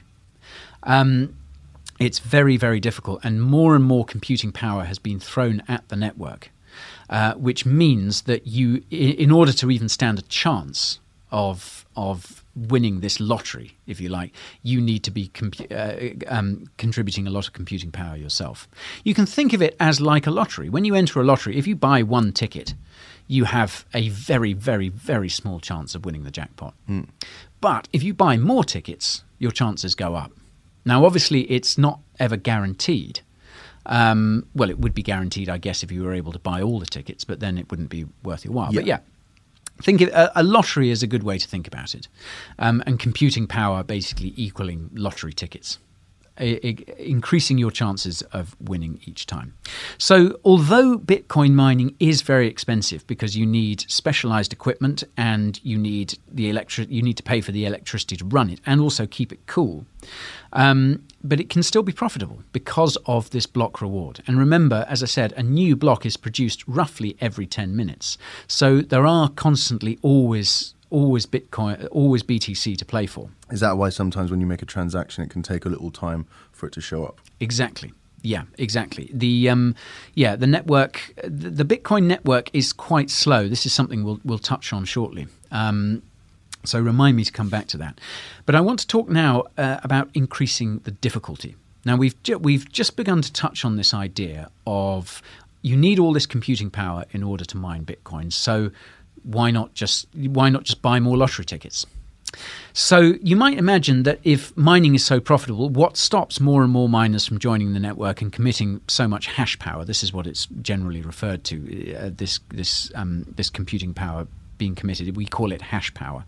it's very, very difficult, and more computing power has been thrown at the network, which means that you, in order to even stand a chance of winning this lottery, if you like, you need to be contributing a lot of computing power yourself. You can think of it as like a lottery. When you enter a lottery, if you buy one ticket, you have a very, very, very small chance of winning the jackpot. But if you buy more tickets, your chances go up. Now, obviously, it's not ever guaranteed. Well, it would be guaranteed, I guess, if you were able to buy all the tickets, but then it wouldn't be worth your while. Yeah. But think of a lottery is a good way to think about it, and computing power basically equaling lottery tickets. increasing your chances of winning each time. So although Bitcoin mining is very expensive because you need specialized equipment and you need to pay for the electricity to run it and also keep it cool, but it can still be profitable because of this block reward. And remember, as I said, a new block is produced roughly every 10 minutes. So there are constantly always Bitcoin, always BTC to play for. Is that why sometimes when you make a transaction, it can take a little time for it to show up? Exactly. Yeah, exactly. The network, the Bitcoin network is quite slow. This is something we'll touch on shortly. So remind me to come back to that. But I want to talk now about increasing the difficulty. Now we've just begun to touch on this idea of you need all this computing power in order to mine Bitcoin. So why not just buy more lottery tickets? So you might imagine that if mining is so profitable, what stops more and more miners from joining the network and committing so much hash power? This is what it's generally referred to. This computing power being committed, we call it hash power.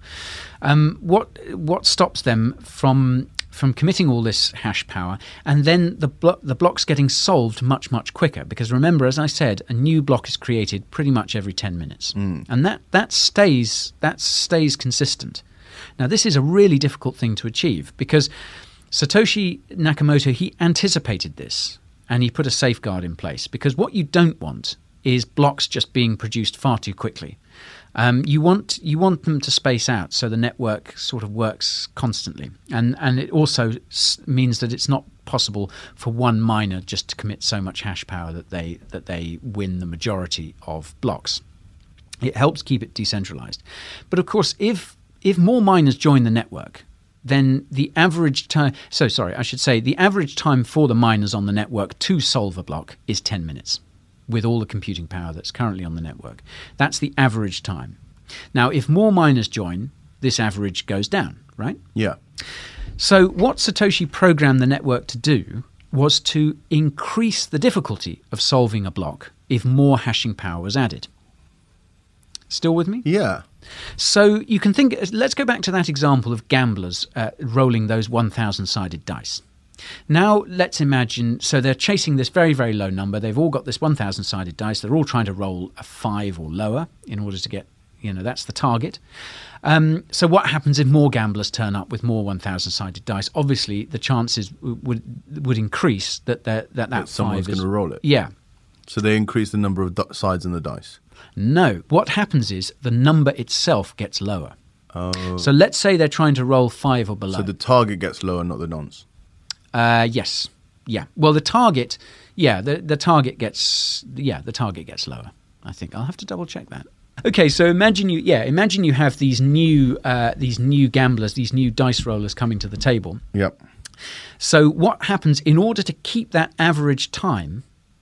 What stops them from committing all this hash power and then the blocks getting solved much, much quicker? Because remember, as I said, a new block is created pretty much every 10 minutes. And that stays consistent. Now, this is a really difficult thing to achieve because Satoshi Nakamoto, he anticipated this and he put a safeguard in place, because what you don't want is blocks just being produced far too quickly. You want them to space out so the network sort of works constantly, and it also means that it's not possible for one miner just to commit so much hash power that they win the majority of blocks. It helps keep it decentralized. But of course, if more miners join the network, then the average time the average time for the miners on the network to solve a block is 10 minutes. With all the computing power that's currently on the network. That's the average time. Now, if more miners join, this average goes down, right? Yeah. So what Satoshi programmed the network to do was to increase the difficulty of solving a block if more hashing power was added. Still with me? Yeah. So you can think, let's go back to that example of gamblers rolling those 1,000-sided dice. Now, let's imagine, so they're chasing this very, very low number. They've all got this 1,000-sided dice. They're all trying to roll a 5 or lower in order to get, that's the target. So what happens if more gamblers turn up with more 1,000-sided dice? Obviously, the chances would increase that someone's going to roll it. Yeah. So they increase the number of sides in the dice? No. What happens is the number itself gets lower. Oh. So let's say they're trying to roll 5 or below. So the target gets lower, not the nonce? Yes. Yeah. Well, the target, the target gets lower. I think I'll have to double check that. Okay, so imagine you have these new gamblers, these new dice rollers coming to the table. Yep. So what happens in order to keep that average time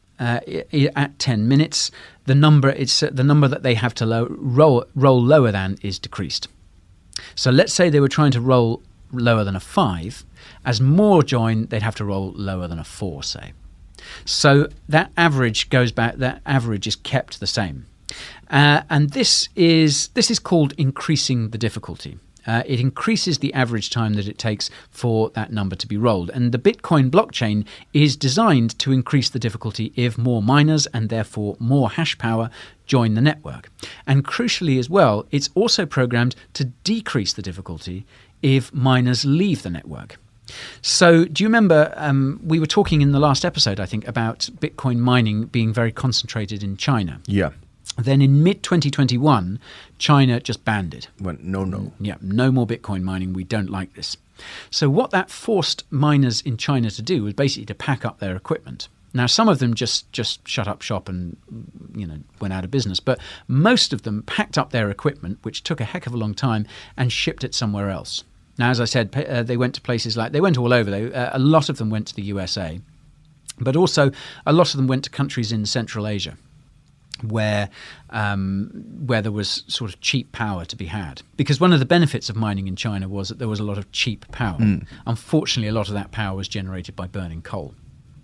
at 10 minutes? The number that they have to roll lower than is decreased. So let's say they were trying to roll lower than a 5. As more join, they'd have to roll lower than a 4, say. So that average goes back. That average is kept the same, and this is called increasing the difficulty. It increases the average time that it takes for that number to be rolled. And the Bitcoin blockchain is designed to increase the difficulty if more miners and therefore more hash power join the network. And crucially as well, it's also programmed to decrease the difficulty if miners leave the network. So do you remember we were talking in the last episode, I think, about Bitcoin mining being very concentrated in China? Yeah. Then in mid-2021, China just banned it. Went, no. Yeah, no more Bitcoin mining. We don't like this. So what that forced miners in China to do was basically to pack up their equipment. Now, some of them just shut up shop and went out of business. But most of them packed up their equipment, which took a heck of a long time, and shipped it somewhere else. Now, as I said, they went to places they went all over. A lot of them went to the USA. But also a lot of them went to countries in Central Asia, where there was sort of cheap power to be had. Because one of the benefits of mining in China was that there was a lot of cheap power. Unfortunately, a lot of that power was generated by burning coal.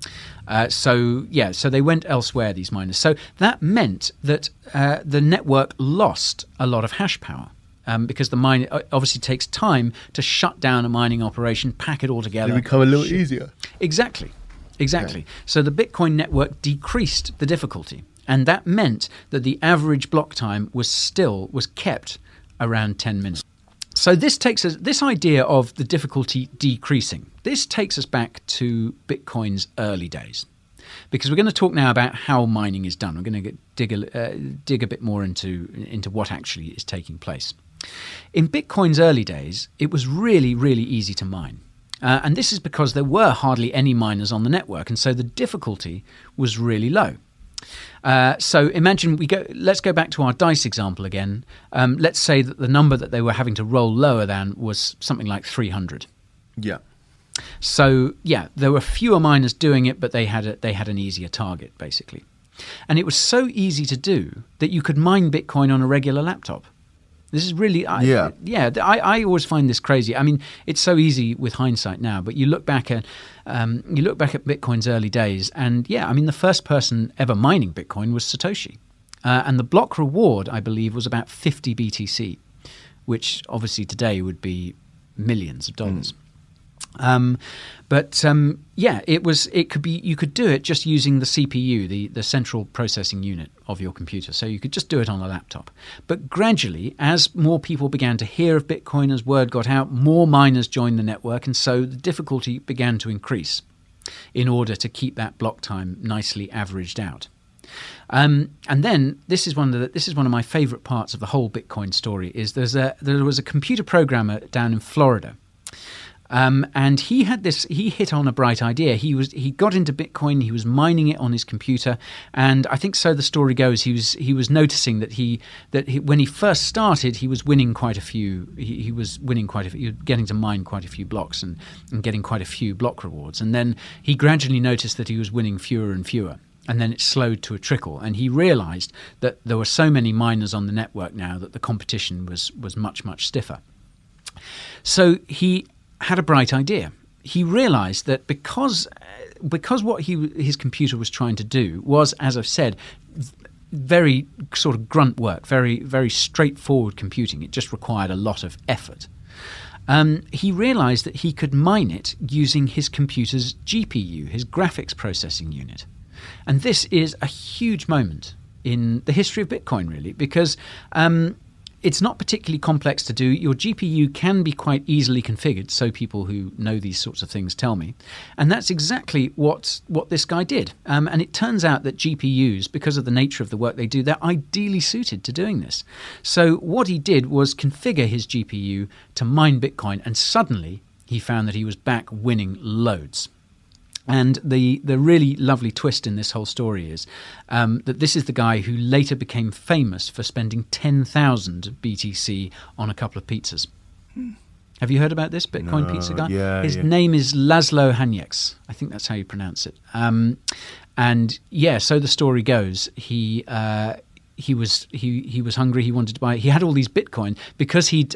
So they went elsewhere, these miners. So that meant that the network lost a lot of hash power. because the mine obviously takes time to shut down a mining operation, pack it all together. They become a little easier. Exactly. Okay. So the Bitcoin network decreased the difficulty, and that meant that the average block time was kept around 10 minutes. So this idea of the difficulty decreasing, this takes us back to Bitcoin's early days. Because we're going to talk now about how mining is done. We're going to dig a bit more into what actually is taking place. In Bitcoin's early days, it was really, really easy to mine. And this is because there were hardly any miners on the network, and so the difficulty was really low. So imagine let's go back to our dice example again. Let's say that the number that they were having to roll lower than was something like 300. Yeah. So there were fewer miners doing it, but they had an easier target basically, and it was so easy to do that you could mine Bitcoin on a regular laptop. This is really, I always find this crazy. I mean, it's so easy with hindsight now, but you look back at Bitcoin's early days, and the first person ever mining Bitcoin was Satoshi, and the block reward, I believe, was about 50 BTC, which obviously today would be millions of dollars. You could do it just using the CPU, the central processing unit of your computer. So you could just do it on a laptop. But gradually, as more people began to hear of Bitcoin, as word got out, more miners joined the network, and so the difficulty began to increase in order to keep that block time nicely averaged out. And then this is one of my favorite parts of the whole Bitcoin story. Is there was a computer programmer down in Florida. And he hit on a bright idea. He got into Bitcoin. He was mining it on his computer, and I think so the story goes. He was noticing that when he first started, he was winning quite a few. He was getting to mine quite a few blocks and getting quite a few block rewards. And then he gradually noticed that he was winning fewer and fewer. And then it slowed to a trickle, and he realized that there were so many miners on the network now that the competition was much, much stiffer. So he had a bright idea. He realized that because what his computer was trying to do was, as I've said, very sort of grunt work, very, very straightforward computing. It just required a lot of effort. He realized that he could mine it using his computer's GPU, his graphics processing unit. And this is a huge moment in the history of Bitcoin, really, because it's not particularly complex to do. Your GPU can be quite easily configured, so people who know these sorts of things tell me. And that's exactly what this guy did. And it turns out that GPUs, because of the nature of the work they do, they're ideally suited to doing this. So what he did was configure his GPU to mine Bitcoin, and suddenly he found that he was back winning loads. And the really lovely twist in this whole story is that this is the guy who later became famous for spending 10,000 BTC on a couple of pizzas. Have you heard about this Bitcoin pizza guy? Yeah, His name is Laszlo Hanyecz. I think that's how you pronounce it. So the story goes. He was hungry. He wanted to buy. He had all these Bitcoin because he'd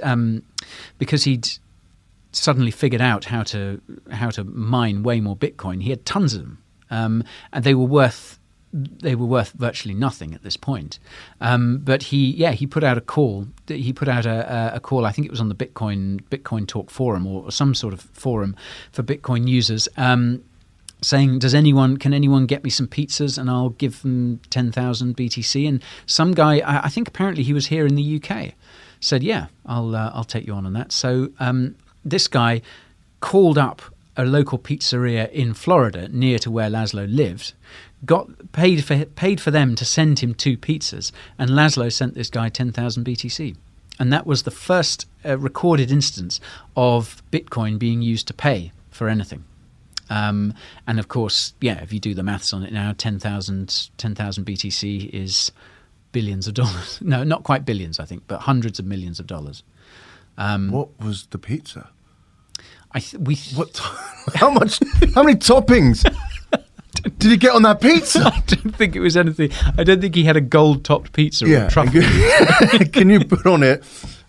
suddenly figured out how to mine way more Bitcoin. He had tons of them, and they were worth virtually nothing at this point. But he put out a call. He put out a call. I think it was on the Bitcoin Talk forum or some sort of forum for Bitcoin users, saying, can anyone get me some pizzas and I'll give them 10,000 BTC? And some guy, I think apparently he was here in the UK, said, yeah, I'll take you on that. So this guy called up a local pizzeria in Florida near to where Laszlo lived, paid for them to send him 2 pizzas, and Laszlo sent this guy 10,000 BTC. And that was the first recorded instance of Bitcoin being used to pay for anything. And of course, if you do the maths on it now, 10,000 BTC is billions of dollars. No, not quite billions, I think, but hundreds of millions of dollars. What was the pizza? What? How much? How many toppings did he get on that pizza? I don't think it was anything. I don't think he had a gold-topped pizza or a truffle. Can you put on it?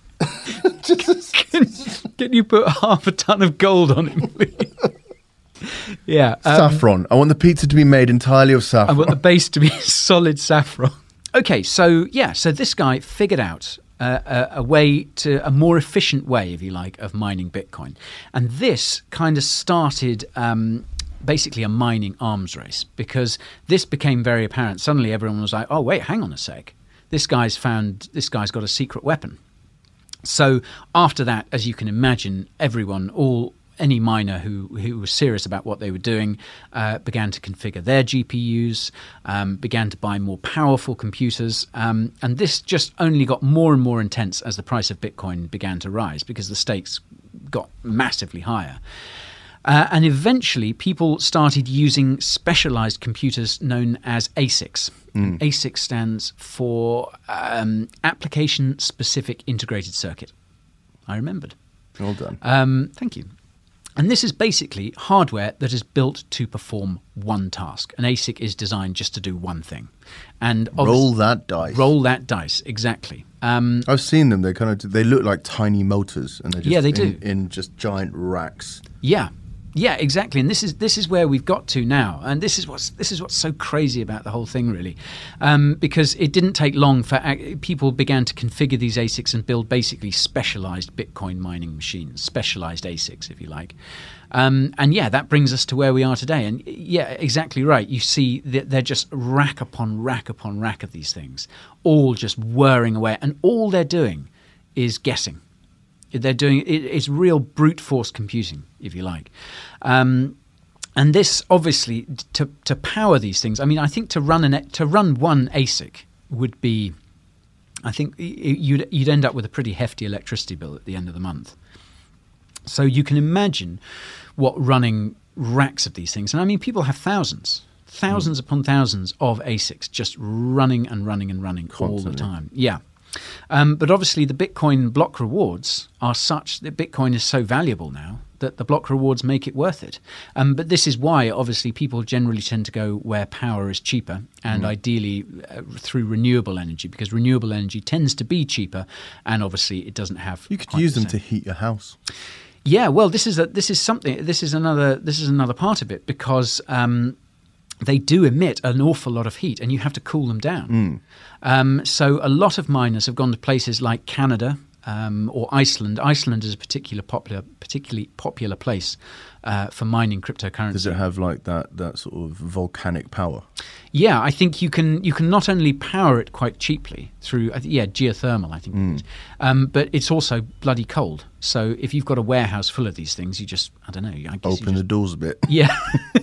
Can you put half a ton of gold on it, please? Yeah. Saffron. I want the pizza to be made entirely of saffron. I want the base to be solid saffron. Okay, so this guy figured out a more efficient way, if you like, of mining Bitcoin. And this kind of started basically a mining arms race, because this became very apparent. Suddenly everyone was like, oh, wait, hang on a sec. This guy's got a secret weapon. So after that, as you can imagine, any miner who was serious about what they were doing began to configure their GPUs, began to buy more powerful computers, and this just only got more and more intense as the price of Bitcoin began to rise, because the stakes got massively higher. And eventually people started using specialized computers known as ASICs. ASIC stands for Application Specific Integrated Circuit. I remembered. Well done. Thank you. And this is basically hardware that is built to perform one task. An ASIC is designed just to do one thing. And roll that dice. Roll that dice, exactly. I've seen them. They look like tiny motors, and they're just they do. in just giant racks. Yeah, exactly. And this is where we've got to now, and this is what's so crazy about the whole thing, really, because it didn't take long for people began to configure these ASICs and build basically specialized Bitcoin mining machines, specialized ASICs, if you like. And that brings us to where we are today. And yeah, exactly right. You see that they're just rack upon rack upon rack of these things, all just whirring away, and all they're doing is guessing. They're doing it's real brute force computing, if you like, and this obviously to power these things. I mean, I think to run one ASIC would be, I think you'd end up with a pretty hefty electricity bill at the end of the month. So you can imagine what running racks of these things, and I mean, people have thousands upon thousands of ASICs just running and running and running all the time. Yeah. But obviously the Bitcoin block rewards are such that Bitcoin is so valuable now that the block rewards make it worth it. But this is why obviously people generally tend to go where power is cheaper, and ideally through renewable energy, because renewable energy tends to be cheaper, and obviously it doesn't have. You could use them to heat your house. Yeah, well, this is another part of it, because they do emit an awful lot of heat, and you have to cool them down. So a lot of miners have gone to places like Canada or Iceland. Iceland is a particularly popular place for mining cryptocurrency. Does it have like that sort of volcanic power? Yeah, I think you can not only power it quite cheaply through geothermal, I think it is, but it's also bloody cold. So if you've got a warehouse full of these things, you just, I don't know, I guess open the doors a bit. Yeah.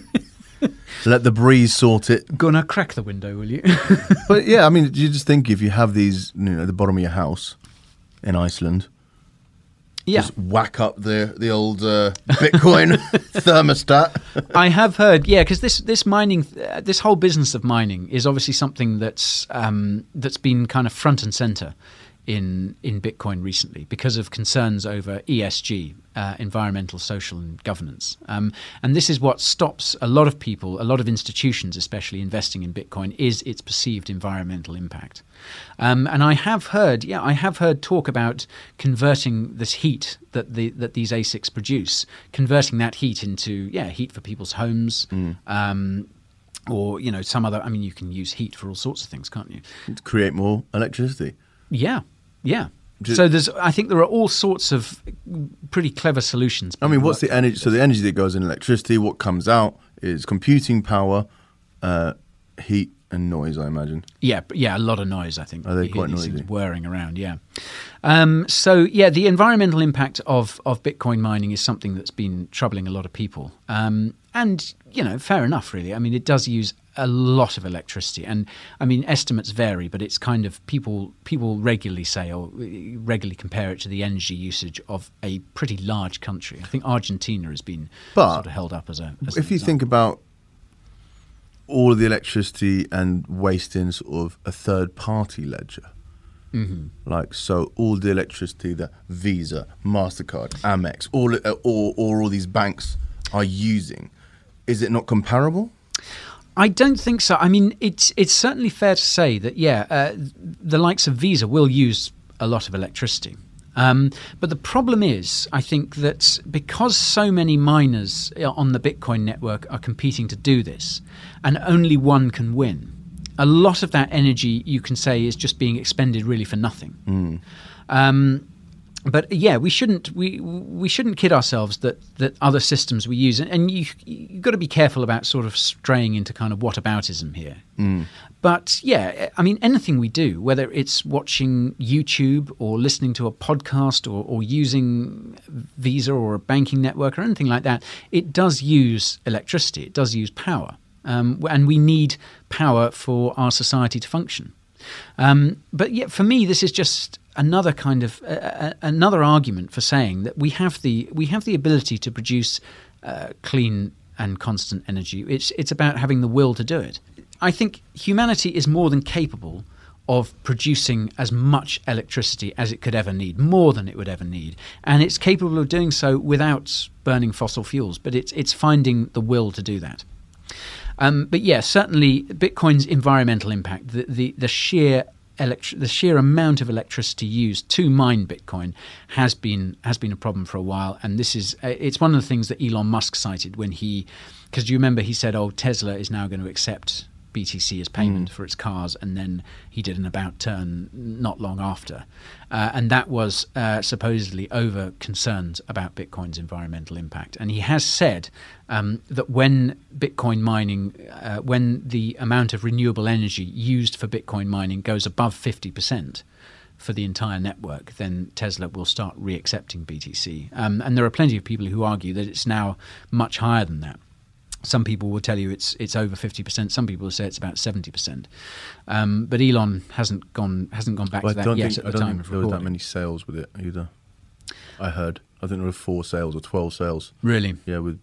Let the breeze sort it. Gonna crack the window, will you? But yeah, I mean, you just think if you have these, at the bottom of your house in Iceland, just whack up the old Bitcoin thermostat. I have heard, because this mining, this whole business of mining is obviously something that's been kind of front and center in Bitcoin recently because of concerns over ESG, environmental, social, and governance. And this is what stops a lot of people, a lot of institutions especially, investing in Bitcoin, is its perceived environmental impact. And I have heard talk about converting this heat that these ASICs produce, converting that heat into heat for people's homes. Or some other. I mean, you can use heat for all sorts of things, can't you? To create more electricity. Yeah. So I think there are all sorts of pretty clever solutions. I mean, what's the energy? So the energy that goes in electricity, what comes out is computing power, heat, and noise, I imagine. Yeah, a lot of noise, I think. Are they quite noisy? Things whirring around, yeah. The environmental impact of Bitcoin mining is something that's been troubling a lot of people. And, fair enough, really. I mean, it does use a lot of electricity. And, I mean, estimates vary, but it's kind of people regularly say or regularly compare it to the energy usage of a pretty large country. I think Argentina has been sort of held up as an if you think about all of the electricity and waste in sort of a third-party ledger. Like, so all the electricity that Visa, MasterCard, Amex, all these banks are using, is it not comparable? I don't think so. I mean, it's certainly fair to say that, the likes of Visa will use a lot of electricity. But the problem is, I think that because so many miners on the Bitcoin network are competing to do this, and only one can win, a lot of that energy, you can say, is just being expended really for nothing. But yeah, we shouldn't kid ourselves that other systems we use, and you've got to be careful about sort of straying into kind of whataboutism here. But yeah, I mean, anything we do, whether it's watching YouTube or listening to a podcast or using Visa or a banking network or anything like that, it does use electricity. It does use power, and we need power for our society to function. But yet, for me, this is just another kind of another argument for saying that we have the ability to produce clean and constant energy. It's about having the will to do it. I think humanity is more than capable of producing as much electricity as it could ever need, more than it would ever need, and it's capable of doing so without burning fossil fuels. But it's finding the will to do that. But yeah, certainly Bitcoin's environmental impact, the sheer amount of electricity used to mine Bitcoin has been a problem for a while, and it's one of the things that Elon Musk cited when because you remember he said, Tesla is now going to accept BTC as payment for its cars, and then he did an about turn not long after, and that was supposedly over concerns about Bitcoin's environmental impact. And he has said that when Bitcoin mining, when the amount of renewable energy used for Bitcoin mining goes above 50% for the entire network, then Tesla will start re-accepting BTC. And there are plenty of people who argue that it's now much higher than that. Some people will tell you it's over 50%. Some people will say it's about 70%. But Elon hasn't gone back to that yet at the time of recording. I don't think there were that many sales with it either. I heard. I think there were 4 sales or 12 sales. Really? Yeah, with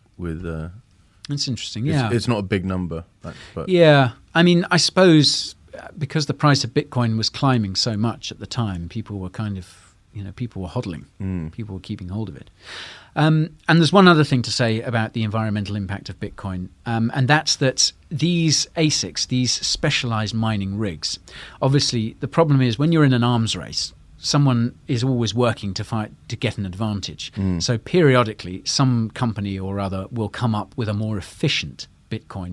It's interesting. Yeah, it's not a big number. But yeah, I mean, I suppose because the price of Bitcoin was climbing so much at the time, people were kind of. People were hodling. People were keeping hold of it. And there's one other thing to say about the environmental impact of Bitcoin, and that's that these ASICs, these specialized mining rigs, obviously the problem is when you're in an arms race, someone is always working to fight to get an advantage. So periodically, some company or other will come up with a more efficient Bitcoin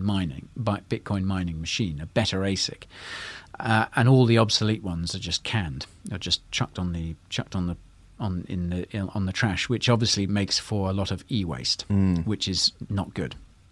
mining machine, a better ASIC. And all the obsolete ones are just canned. They're just chucked on the trash, which obviously makes for a lot of e-waste, which is not good.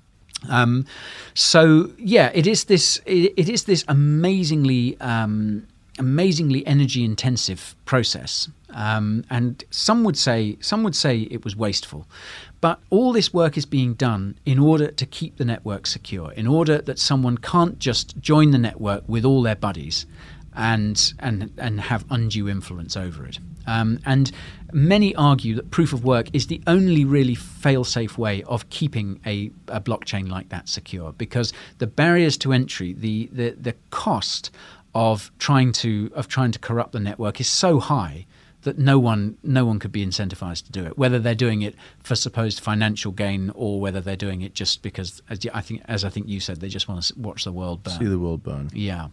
So yeah, it is this amazingly energy intensive process, and some would say it was wasteful. But all this work is being done in order to keep the network secure, in order that someone can't just join the network with all their buddies and have undue influence over it. And many argue that proof of work is the only really fail-safe way of keeping a blockchain like that secure, because the barriers to entry, the cost of trying to corrupt the network is so high that no one could be incentivized to do it, whether they're doing it for supposed financial gain or whether they're doing it just because, as I think you said, they just want to watch the world burn. See the world burn. Yeah.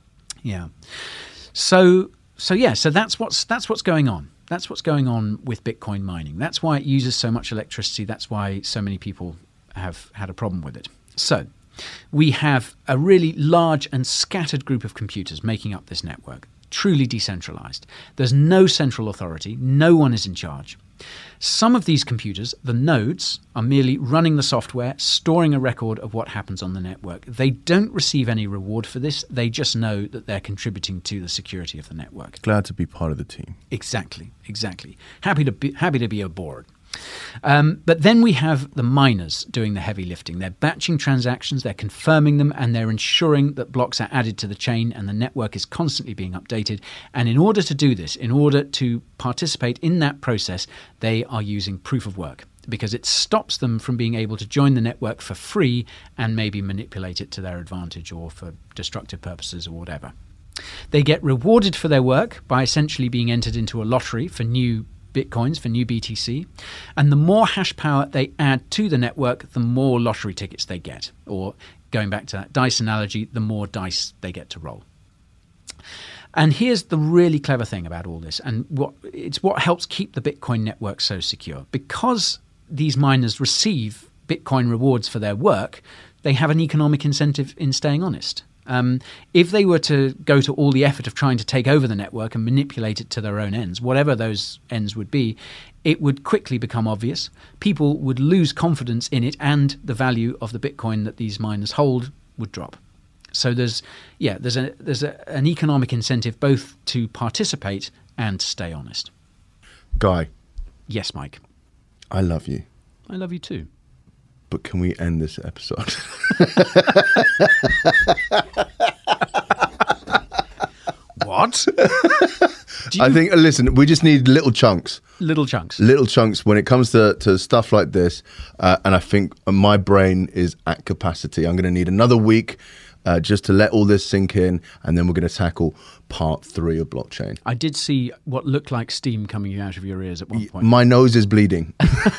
So that's what's going on. That's what's going on with Bitcoin mining. That's why it uses so much electricity. That's why so many people have had a problem with it. So we have a really large and scattered group of computers making up this network. Truly decentralized. There's no central authority. No one is in charge. Some of these computers, the nodes, are merely running the software, storing a record of what happens on the network. They don't receive any reward for this. They just know that they're contributing to the security of the network. Glad to be part of the team. Exactly. Happy to be aboard. But then we have the miners doing the heavy lifting. They're batching transactions, they're confirming them, and they're ensuring that blocks are added to the chain and the network is constantly being updated. And in order to do this, in order to participate in that process, they are using proof of work, because it stops them from being able to join the network for free and maybe manipulate it to their advantage or for destructive purposes or whatever. They get rewarded for their work by essentially being entered into a lottery for new Bitcoins, for new BTC, and the more hash power they add to the network, the more lottery tickets they get, or going back to that dice analogy, the more dice they get to roll. And here's the really clever thing about all this, and what helps keep the Bitcoin network so secure. Because these miners receive Bitcoin rewards for their work, they have an economic incentive in staying honest. If they were to go to all the effort of trying to take over the network and manipulate it to their own ends, whatever those ends would be, it would quickly become obvious. People would lose confidence in it, and the value of the Bitcoin that these miners hold would drop. So there's an economic incentive both to participate and to stay honest. Guy. Yes, Mike. I love you. I love you too. But can we end this episode? What? I think, listen, we just need little chunks. Little chunks. Little chunks when it comes to stuff like this. And I think my brain is at capacity. I'm going to need another week just to let all this sink in. And then we're going to tackle part 3 of blockchain. I did see what looked like steam coming out of your ears at one point. My nose is bleeding.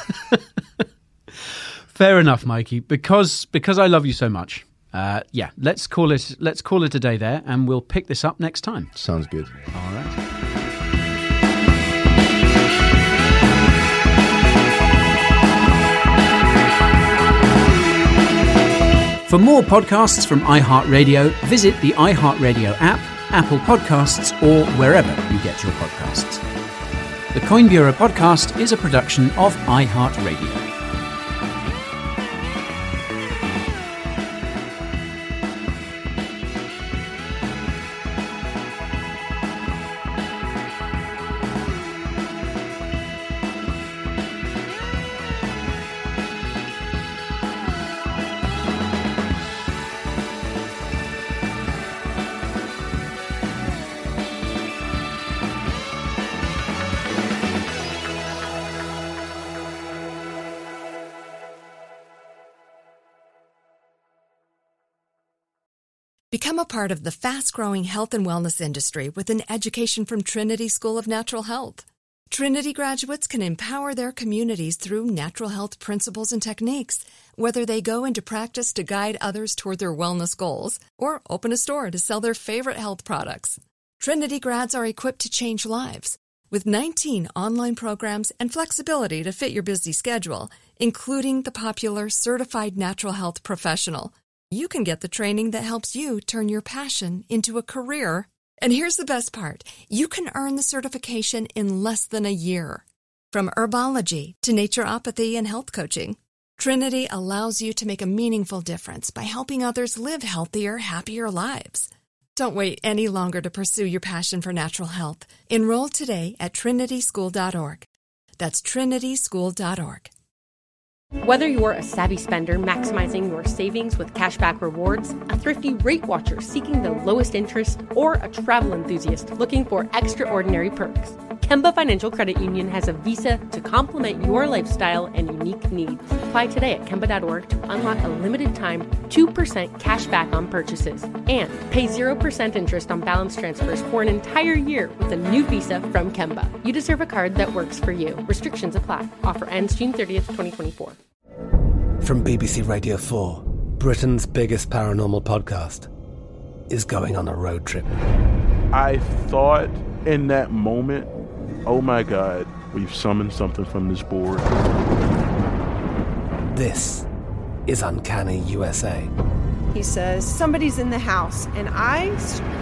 Fair enough, Mikey. Because I love you so much. Let's call it a day there, and we'll pick this up next time. Sounds good. All right. For more podcasts from iHeartRadio, visit the iHeartRadio app, Apple Podcasts, or wherever you get your podcasts. The Coin Bureau podcast is a production of iHeartRadio. Become a part of the fast-growing health and wellness industry with an education from Trinity School of Natural Health. Trinity graduates can empower their communities through natural health principles and techniques, whether they go into practice to guide others toward their wellness goals or open a store to sell their favorite health products. Trinity grads are equipped to change lives. With 19 online programs and flexibility to fit your busy schedule, including the popular Certified Natural Health Professional, you can get the training that helps you turn your passion into a career. And here's the best part. You can earn the certification in less than a year. From herbology to naturopathy and health coaching, Trinity allows you to make a meaningful difference by helping others live healthier, happier lives. Don't wait any longer to pursue your passion for natural health. Enroll today at trinityschool.org. That's trinityschool.org. Whether you're a savvy spender maximizing your savings with cashback rewards, a thrifty rate watcher seeking the lowest interest, or a travel enthusiast looking for extraordinary perks, Kemba Financial Credit Union has a visa to complement your lifestyle and unique needs. Apply today at Kemba.org to unlock a limited-time 2% cash back on purchases and pay 0% interest on balance transfers for an entire year with a new visa from Kemba. You deserve a card that works for you. Restrictions apply. Offer ends June 30th, 2024. From BBC Radio 4, Britain's biggest paranormal podcast is going on a road trip. I thought in that moment, oh my God, we've summoned something from this board. This is Uncanny USA. He says, somebody's in the house, and I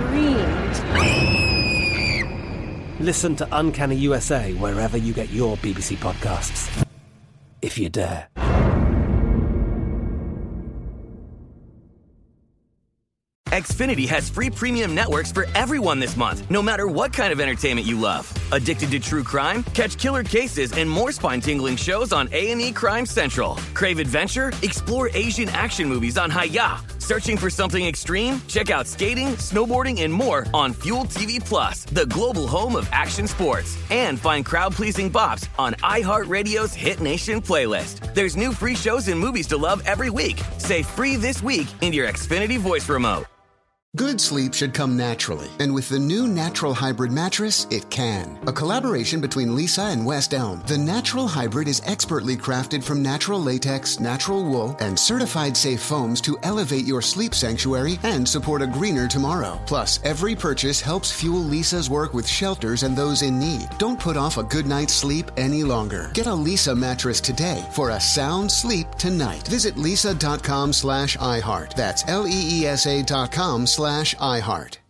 screamed. Listen to Uncanny USA wherever you get your BBC podcasts, if you dare. Xfinity has free premium networks for everyone this month, no matter what kind of entertainment you love. Addicted to true crime? Catch killer cases and more spine-tingling shows on A&E Crime Central. Crave adventure? Explore Asian action movies on Hi-YAH. Searching for something extreme? Check out skating, snowboarding, and more on Fuel TV Plus, the global home of action sports. And find crowd-pleasing bops on iHeartRadio's Hit Nation playlist. There's new free shows and movies to love every week. Say free this week in your Xfinity voice remote. Good sleep should come naturally, and with the new Natural Hybrid mattress, it can. A collaboration between Lisa and West Elm, the Natural Hybrid is expertly crafted from natural latex, natural wool, and certified safe foams to elevate your sleep sanctuary and support a greener tomorrow. Plus, every purchase helps fuel Lisa's work with shelters and those in need. Don't put off a good night's sleep any longer. Get a Lisa mattress today for a sound sleep tonight. Visit lisa.com/iHeart. That's LEESA.com/iHeart.